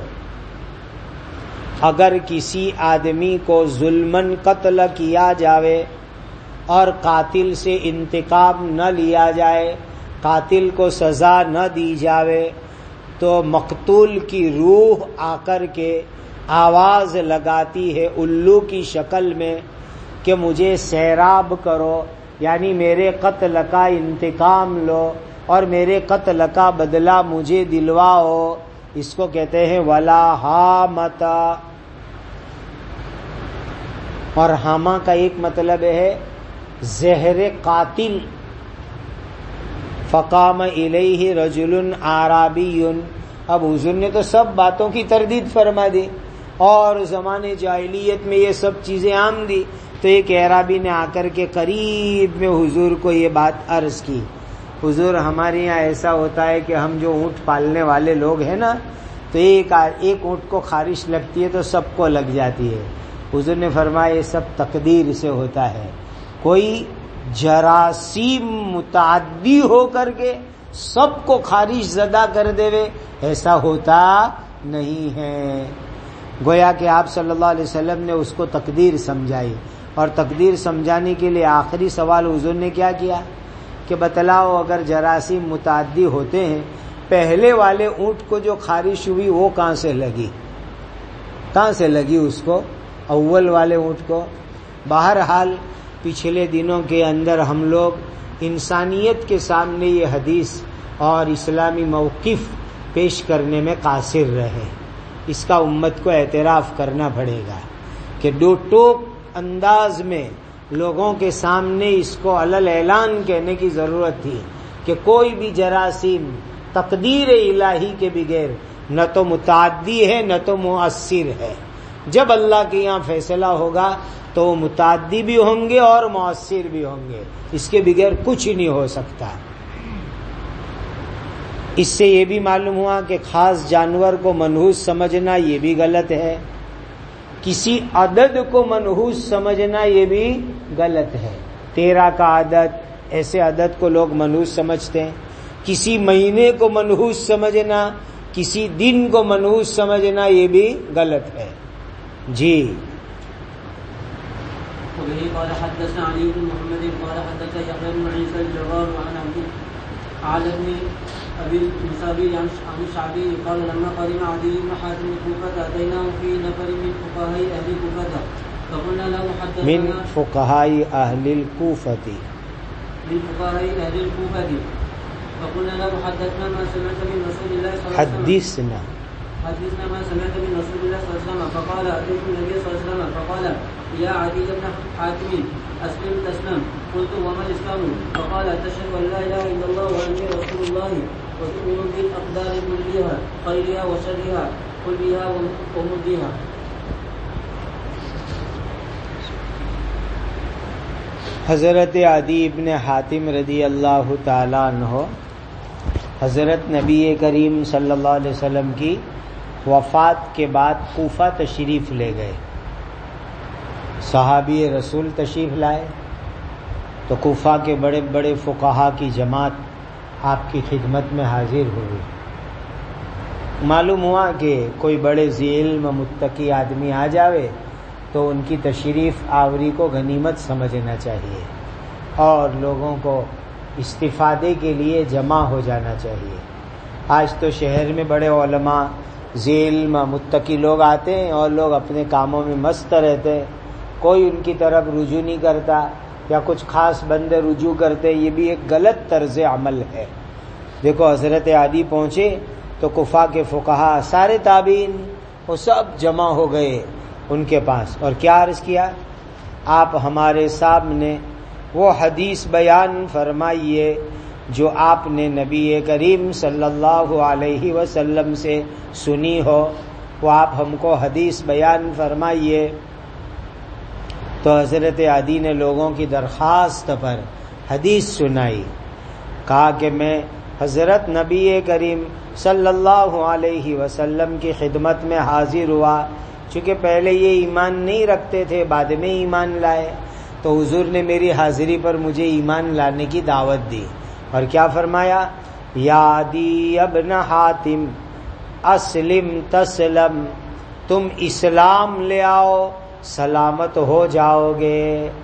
اگر کسی آدمی کو ظلماً قتل کیا جاوے اور قاتل سے انتقام نہ لیا جائے، قاتل کو سزا نہ دی جاوے، تو مقتول کی روح آ کر کے آواز لگاتی ہے الو کی شکل میں کہ مجھے سیراب کرو، یعنی میرے قتل کا انتقام لو اور میرے قتل کا بدلہ مجھے دلواؤ. اس کو کہتے ہیں ولا حامۃ. اور حامہ کا ایک مطلب ہے زہر قاتل. فقام الیہ رجل اعرابی اب حضور نے تو سب باتوں کی تردید فرما دی، اور زمانے جاہلیت میں یہ سب چیزیں عام دی. تو ایک اعرابی نے آ کر کے قریب میں حضور کو یہ بات عرض کی، حضور ہمارے یہاں ایسا ہوتا ہے کہ ہم جو اونٹ پالنے والے لوگ ہیں نا، تو ایک ایک اونٹ کو خارش لگتی ہے تو سب کو لگ جاتی ہے. حضور نے فرمایا یہ سب تقدیر سے ہوتا ہے، کوئی جراثیم متعدی ہو کر کے سب کو خارش زدہ کر دے ایسا ہوتا نہیں ہے. گویا کہ آپ صلی اللہ علیہ وسلم نے اس کو تقدیر سمجھائی، اور تقدیر سمجھانے کے لیے آخری سوال حضور نے کیا کیا کہ بتلاؤ اگر جراثیم متعدی ہوتے ہیں، پہلے والے اونٹ کو جو خارش ہوئی وہ کہاں سے لگی کہاں سے لگی اس کو؟ اول والے اونٹ کو. بہرحال پچھلے دنوں کے اندر ہم لوگ انسانیت کے سامنے یہ حدیث اور اسلامی موقف پیش کرنے میں قاصر رہے. اس کا امت کو اعتراف کرنا پڑے گا کہ دو ٹوک انداز میں لوگوں کے سامنے اس کو علل اعلان کہنے کی ضرورت تھی کہ کوئی بھی جراثیم تقدیر الہی کے بغیر نہ تو متعدی ہے نہ تو مؤثر ہے. جب اللہ کے یہاں فیصلہ ہوگا تو وہ متعدی بھی ہوں گے اور مؤثر بھی ہوں گے، اس کے بغیر کچھ نہیں ہو سکتا. اس سے یہ بھی معلوم ہوا کہ خاص جانور کو منحوس سمجھنا یہ بھی غلط ہے، کسی عدد کو منحوس سمجھنا یہ بھی غلط ہے. تیرہ کا عدد، ایسے عدد کو لوگ منحوس سمجھتے ہیں. کسی مہینے کو منحوس سمجھنا، کسی دن کو منحوس سمجھنا یہ بھی غلط ہے. جی وبه قال حدثنا علي بن محمد قال حدثنا يحيى بن عيسى الجوار عن عبد علي بن ابي المصابي عن الشعبي قال لما قدم عدي بن حاتم الكوفة اتيناه في نفر من فقهاء اهل الكوفة فقلنا له حدثنا من فقهاء اهل الكوفة من فقهاء اهل الكوفة فقلنا له حدثنا ما سمعت من رسول الله صلى الله عليه وسلم حدثنا حدثنا ما سمعت من رسول الله صلى الله عليه وسلم. فقال اتيت النبي صلى الله عليه وسلم فقال يا عدي بن حاتم اسلم تسلم. قلت وما الاسلام؟ فقال تشهد ان لا اله الا الله واني رسول الله وتؤمن بالاقدار كلها خيرها وشرها كلها ومرضها. حضرت عدی ابن حاتم رضی اللہ تعالیٰ عنہ حضرت نبی کریم صلی اللہ علیہ وسلم کی وفات کے بعد کوفہ تشریف لے گئے. صحابی رسول تشریف لائے تو کوفہ کے بڑے بڑے فقہا کی جماعت آپ کی خدمت میں حاضر ہوئی. معلوم ہوا کہ کوئی بڑے ذی علم متقی آدمی آ جاوے تو ان کی تشریف آوری کو غنیمت سمجھنا چاہیے اور لوگوں کو استفادے کے لیے جمع ہو جانا چاہیے. آج تو شہر میں بڑے علماء ذی علم متقی لوگ آتے ہیں اور لوگ اپنے کاموں میں مست رہتے ہیں، کوئی ان کی طرف رجوع نہیں کرتا یا کچھ خاص بندے رجوع کرتے. یہ بھی ایک غلط طرز عمل ہے. دیکھو حضرت عدی پہنچے تو کوفہ کے فقہا سارے تابعین وہ سب جمع ہو گئے ان کے پاس اور کیا عرض کیا؟ آپ ہمارے سامنے وہ حدیث بیان فرمائیے جو آپ نے نبی کریم صلی اللہ علیہ وسلم سے سنی ہو، وہ آپ ہم کو حدیث بیان فرمائیے. تو حضرت عدی نے لوگوں کی درخواست پر حدیث سنائی. کہا کہ میں حضرت نبی کریم صلی اللہ علیہ وسلم کی خدمت میں حاضر ہوا. چونکہ پہلے یہ ایمان نہیں رکھتے تھے، بعد میں ایمان لائے، تو حضور نے میری حاضری پر مجھے ایمان لانے کی دعوت دی. اور کیا فرمایا؟ یا عدی ابن حاتم اسلم تسلم، تم اسلام لے آؤ سلامت ہو جاؤ گے.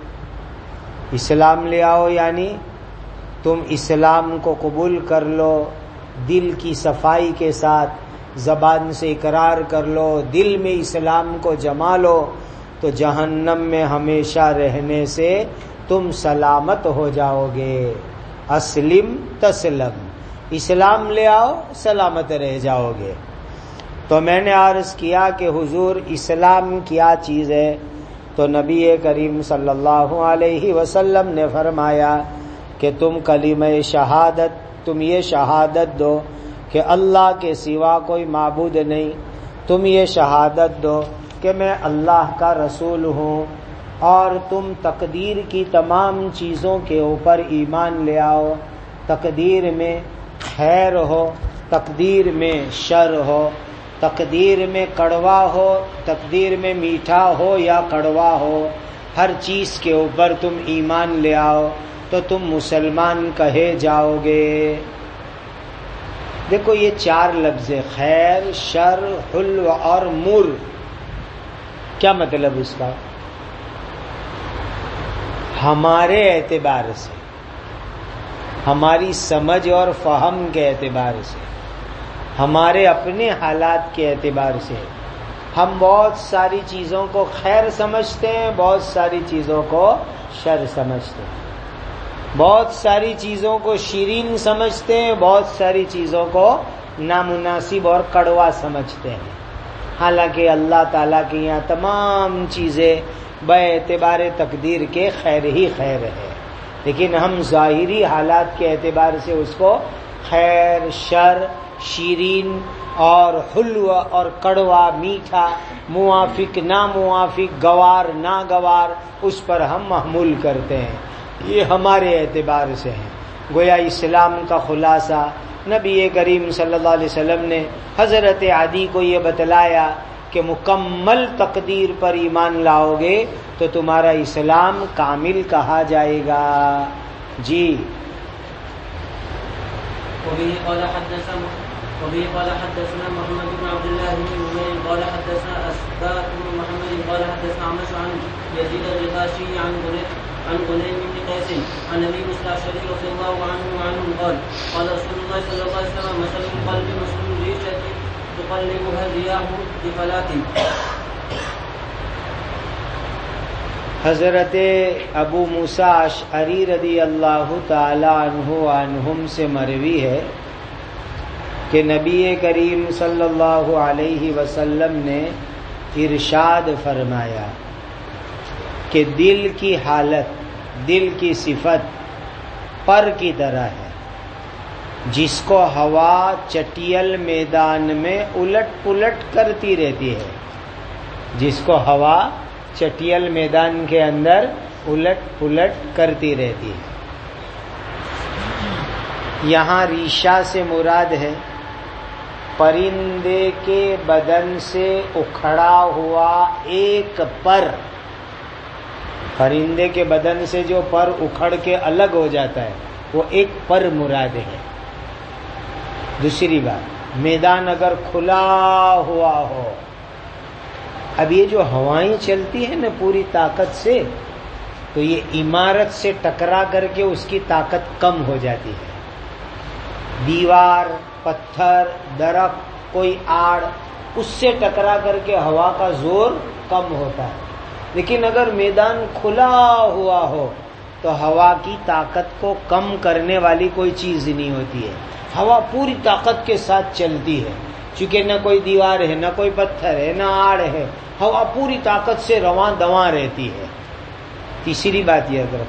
اسلام لے آؤ یعنی تم اسلام کو قبول کر لو، دل کی صفائی کے ساتھ زبان سے اقرار کر لو، دل میں اسلام کو جما لو، تو جہنم میں ہمیشہ رہنے سے تم سلامت ہو جاؤ گے. اسلم تسلم، اسلام لے آؤ سلامت رہ جاؤ گے. تو میں نے عرض کیا کہ حضور اسلام کیا چیز ہے؟ تو نبی کریم صلی اللہ علیہ وسلم نے فرمایا کہ تم کلمہ شہادت، تم یہ شہادت دو کہ کہ اللہ کے سوا کوئی معبود نہیں، تم یہ شہادت دو کہ میں اللہ کا رسول ہوں، اور تم تقدیر کی تمام چیزوں کے اوپر ایمان لے آؤ، تقدیر میں خیر ہو، تقدیر میں شر ہو، تقدیر میں کڑوا ہو، تقدیر میں میٹھا ہو یا کڑوا ہو، ہر چیز کے اوپر تم ایمان لے آؤ تو تم مسلمان کہے جاؤ گے۔ دیکھو یہ چار لفظ خیر، شر، حلو اور مر، کیا مطلب اس کا؟ ہمارے اعتبار سے، ہماری سمجھ اور فہم کے اعتبار سے، ہمارے اپنے حالات کے اعتبار سے ہم بہت ساری چیزوں کو خیر سمجھتے ہیں، بہت ساری چیزوں کو شر سمجھتے ہیں، بہت ساری چیزوں کو شیرین سمجھتے ہیں، بہت ساری چیزوں کو نامناسب اور کڑوا سمجھتے ہیں، حالانکہ اللہ تعالیٰ کے یہاں تمام چیزیں بے اعتبار تقدیر کے خیر ہی خیر ہے، لیکن ہم ظاہری حالات کے اعتبار سے اس کو خیر، شر، شیرین اور حلو اور کڑوا، میٹھا، موافق، ناموافق، گوار، ناگوار، اس پر ہم محمول کرتے ہیں، یہ ہمارے اعتبار سے ہیں۔ گویا اسلام کا خلاصہ نبی کریم صلی اللہ علیہ وسلم نے حضرت عدی کو یہ بتلایا کہ مکمل تقدیر پر ایمان لاؤ گے تو تمہارا اسلام کامل کہا جائے گا۔ جی وبه قال حدثنا وبه قال حدثنا محمد بن عبد الله بن نمير قال حدثنا أسباط بن محمد قال حدثنا عمش عن يزيد الرقاشي عن عن غنيم بن قيس عن ابي موسى الاشعري رضي الله عنه وعنهم قال قال رسول الله صلى الله عليه وسلم مثل القلب مثل الريشة تقلبها الرياح بفلات۔ حضرت ابو موسیٰ اشعری رضی اللہ تعالی عنہ عنہم سے مروی ہے کہ نبی کریم صلی اللہ علیہ وسلم نے ارشاد فرمایا کہ دل کی حالت، دل کی صفت پر کی طرح ہے، جس کو ہوا چٹیل میدان میں الٹ پلٹ کرتی رہتی ہے، جس کو ہوا چٹیل میدان کے اندر الٹ پلٹ کرتی رہتی ہے۔ یہاں ریشہ سے مراد ہے پرندے کے بدن سے اکھڑا ہوا ایک پر، پرندے کے بدن سے جو پر اکھڑ کے الگ ہو جاتا ہے وہ ایک پر مراد ہے۔ دوسری بات، میدان اگر کھلا ہوا ہو، اب یہ جو ہوائیں چلتی ہیں نا پوری طاقت سے، تو یہ عمارت سے ٹکرا کر کے اس کی طاقت کم ہو جاتی ہے، دیوار، پتھر، درخت، کوئی آڑ، اس سے ٹکرا کر کے ہوا کا زور کم ہوتا ہے۔ لیکن اگر میدان کھلا ہوا ہو تو ہوا کی طاقت کو کم کرنے والی کوئی چیز نہیں ہوتی ہے، ہوا پوری طاقت کے ساتھ چلتی ہے، چونکہ نہ کوئی دیوار ہے، نہ کوئی پتھر ہے، نہ آڑ ہے، ہوا پوری طاقت سے رواں دواں رہتی ہے۔ تیسری بات یہ اگر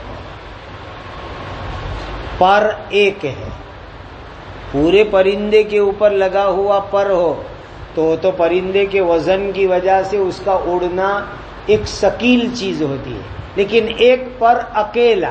پر ایک ہے، پورے پرندے کے اوپر لگا ہوا پر ہو تو تو پرندے کے وزن کی وجہ سے اس کا اڑنا ایک ثقیل چیز ہوتی ہے، لیکن ایک پر اکیلا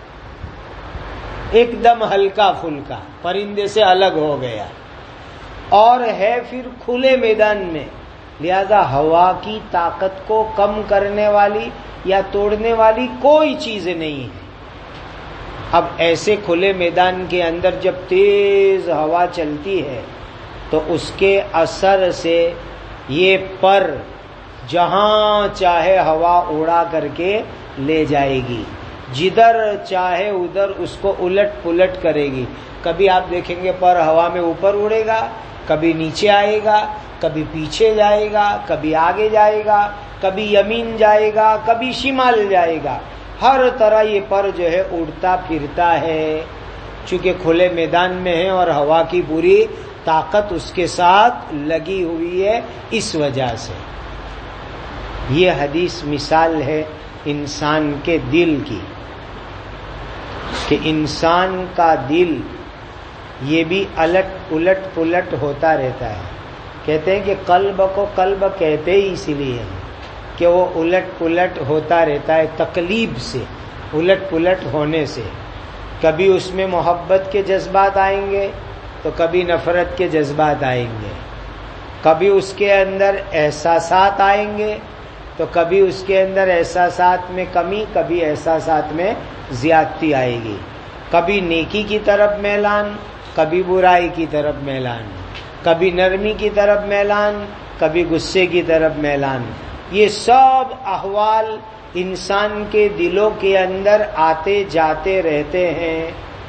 ایک دم ہلکا پھلکا پرندے سے الگ ہو گیا اور ہے پھر کھلے میدان میں، لہذا ہوا کی طاقت کو کم کرنے والی یا توڑنے والی کوئی چیز نہیں ہے۔ اب ایسے کھلے میدان کے اندر جب تیز ہوا چلتی ہے تو اس کے اثر سے یہ پر جہاں چاہے ہوا اڑا کر کے لے جائے گی، جدھر چاہے ادھر اس کو الٹ پلٹ کرے گی۔ کبھی آپ دیکھیں گے پر ہوا میں اوپر اڑے گا، کبھی نیچے آئے گا، کبھی پیچھے جائے گا، کبھی آگے جائے گا، کبھی یمین جائے گا، کبھی شمال جائے گا، ہر طرح یہ پر جو ہے اڑتا پھرتا ہے، چونکہ کھلے میدان میں ہے اور ہوا کی پوری طاقت اس کے ساتھ لگی ہوئی ہے، اس وجہ سے۔ یہ حدیث مثال ہے انسان کے دل کی، کہ انسان کا دل یہ بھی الٹ الٹ پلٹ ہوتا رہتا ہے. کہتے ہیں کہ قلب کو قلب کہتے ہی اسی لیے ہیں کہ وہ الٹ پلٹ ہوتا رہتا ہے تقلیب سے، الٹ پلٹ ہونے سے. کبھی اس میں محبت کے جذبات آئیں گے تو کبھی نفرت کے جذبات آئیں گے، کبھی اس کے اندر احساسات آئیں گے تو کبھی اس کے اندر احساسات میں کمی، کبھی احساسات میں زیادتی آئے گی، کبھی نیکی کی طرف میلان، کبھی برائی کی طرف میلان، کبھی نرمی کی طرف میلان، کبھی غصے کی طرف میلان. یہ سب احوال انسان کے دلوں کے اندر آتے جاتے رہتے ہیں.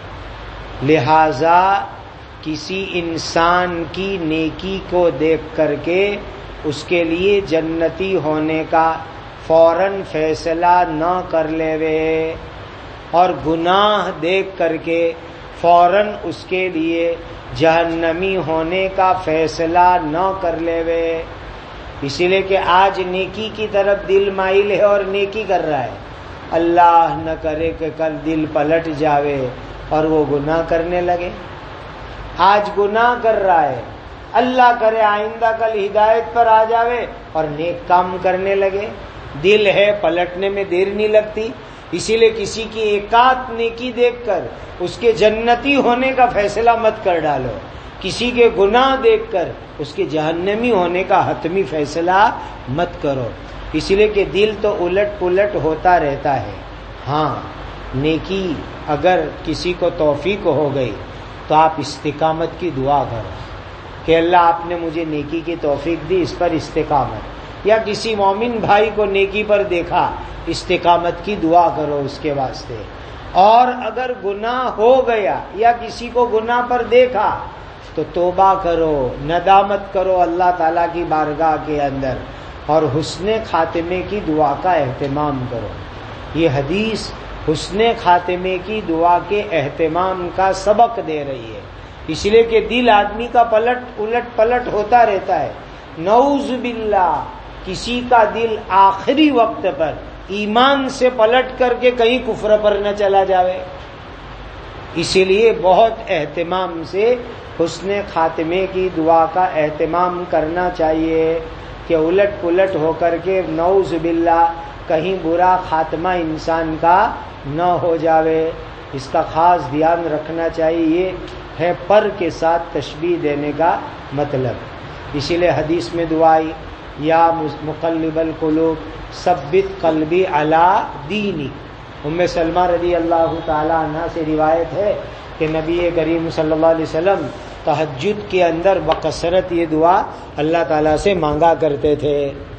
لہذا کسی انسان کی نیکی کو دیکھ کر کے اس کے لیے جنتی ہونے کا فوراً فیصلہ نہ کر لے وے، اور گناہ دیکھ کر کے فوراً اس کے لیے جہنمی ہونے کا فیصلہ نہ کر لے وے. اسی لیے کہ آج نیکی کی طرف دل مائل ہے اور نیکی کر رہا ہے، اللہ نہ کرے کہ کل دل پلٹ جاوے اور وہ گناہ کرنے لگے. آج گناہ کر رہا ہے، اللہ کرے آئندہ کل ہدایت پر آ جاوے اور نیک کام کرنے لگے. دل ہے، پلٹنے میں دیر نہیں لگتی. اسی لیے کسی کی ایکات نیکی دیکھ کر اس کے جنتی ہونے کا فیصلہ مت کر ڈالو، کسی کے گناہ دیکھ کر اس کے جہنمی ہونے کا حتمی فیصلہ مت کرو. اسی لیے کہ دل تو الٹ پلٹ ہوتا رہتا ہے. ہاں، نیکی اگر کسی کو توفیق ہو گئی تو آپ استقامت کی دعا کرو کہ اللہ آپ نے مجھے نیکی کی توفیق دی، اس پر استقامت. یا کسی مومن بھائی کو نیکی پر دیکھا، استقامت کی دعا کرو اس کے واسطے. اور اگر گناہ ہو گیا یا کسی کو گناہ پر دیکھا تو توبہ کرو، ندامت کرو اللہ تعالیٰ کی بارگاہ کے اندر، اور حسن خاتمے کی دعا کا اہتمام کرو. یہ حدیث حسن خاتمے کی دعا کے اہتمام کا سبق دے رہی ہے. اس لیے کہ دل آدمی کا پلٹ الٹ پلٹ ہوتا رہتا ہے. نعوذ باللہ کسی کا دل آخری وقت پر ایمان سے پلٹ کر کے کہیں کفر پر نہ چلا جاوے. اسی لیے بہت اہتمام سے حسن خاتمے کی دعا کا اہتمام کرنا چاہیے کہ الٹ پلٹ ہو کر کے نعوذ باللہ کہیں برا خاتمہ انسان کا نہ ہو جاوے. اس کا خاص دھیان رکھنا چاہیے. یہ ہے پر کے ساتھ تشبیہ دینے کا مطلب. اسی لیے حدیث میں دعائی یا مقلب القلوب ثبت قلبی علی دینی. ام سلمہ رضی اللہ تعالی عنہ سے روایت ہے کہ نبی کریم صلی اللہ علیہ وسلم تہجد کے اندر بکثرت یہ دعا اللہ تعالیٰ سے مانگا کرتے تھے.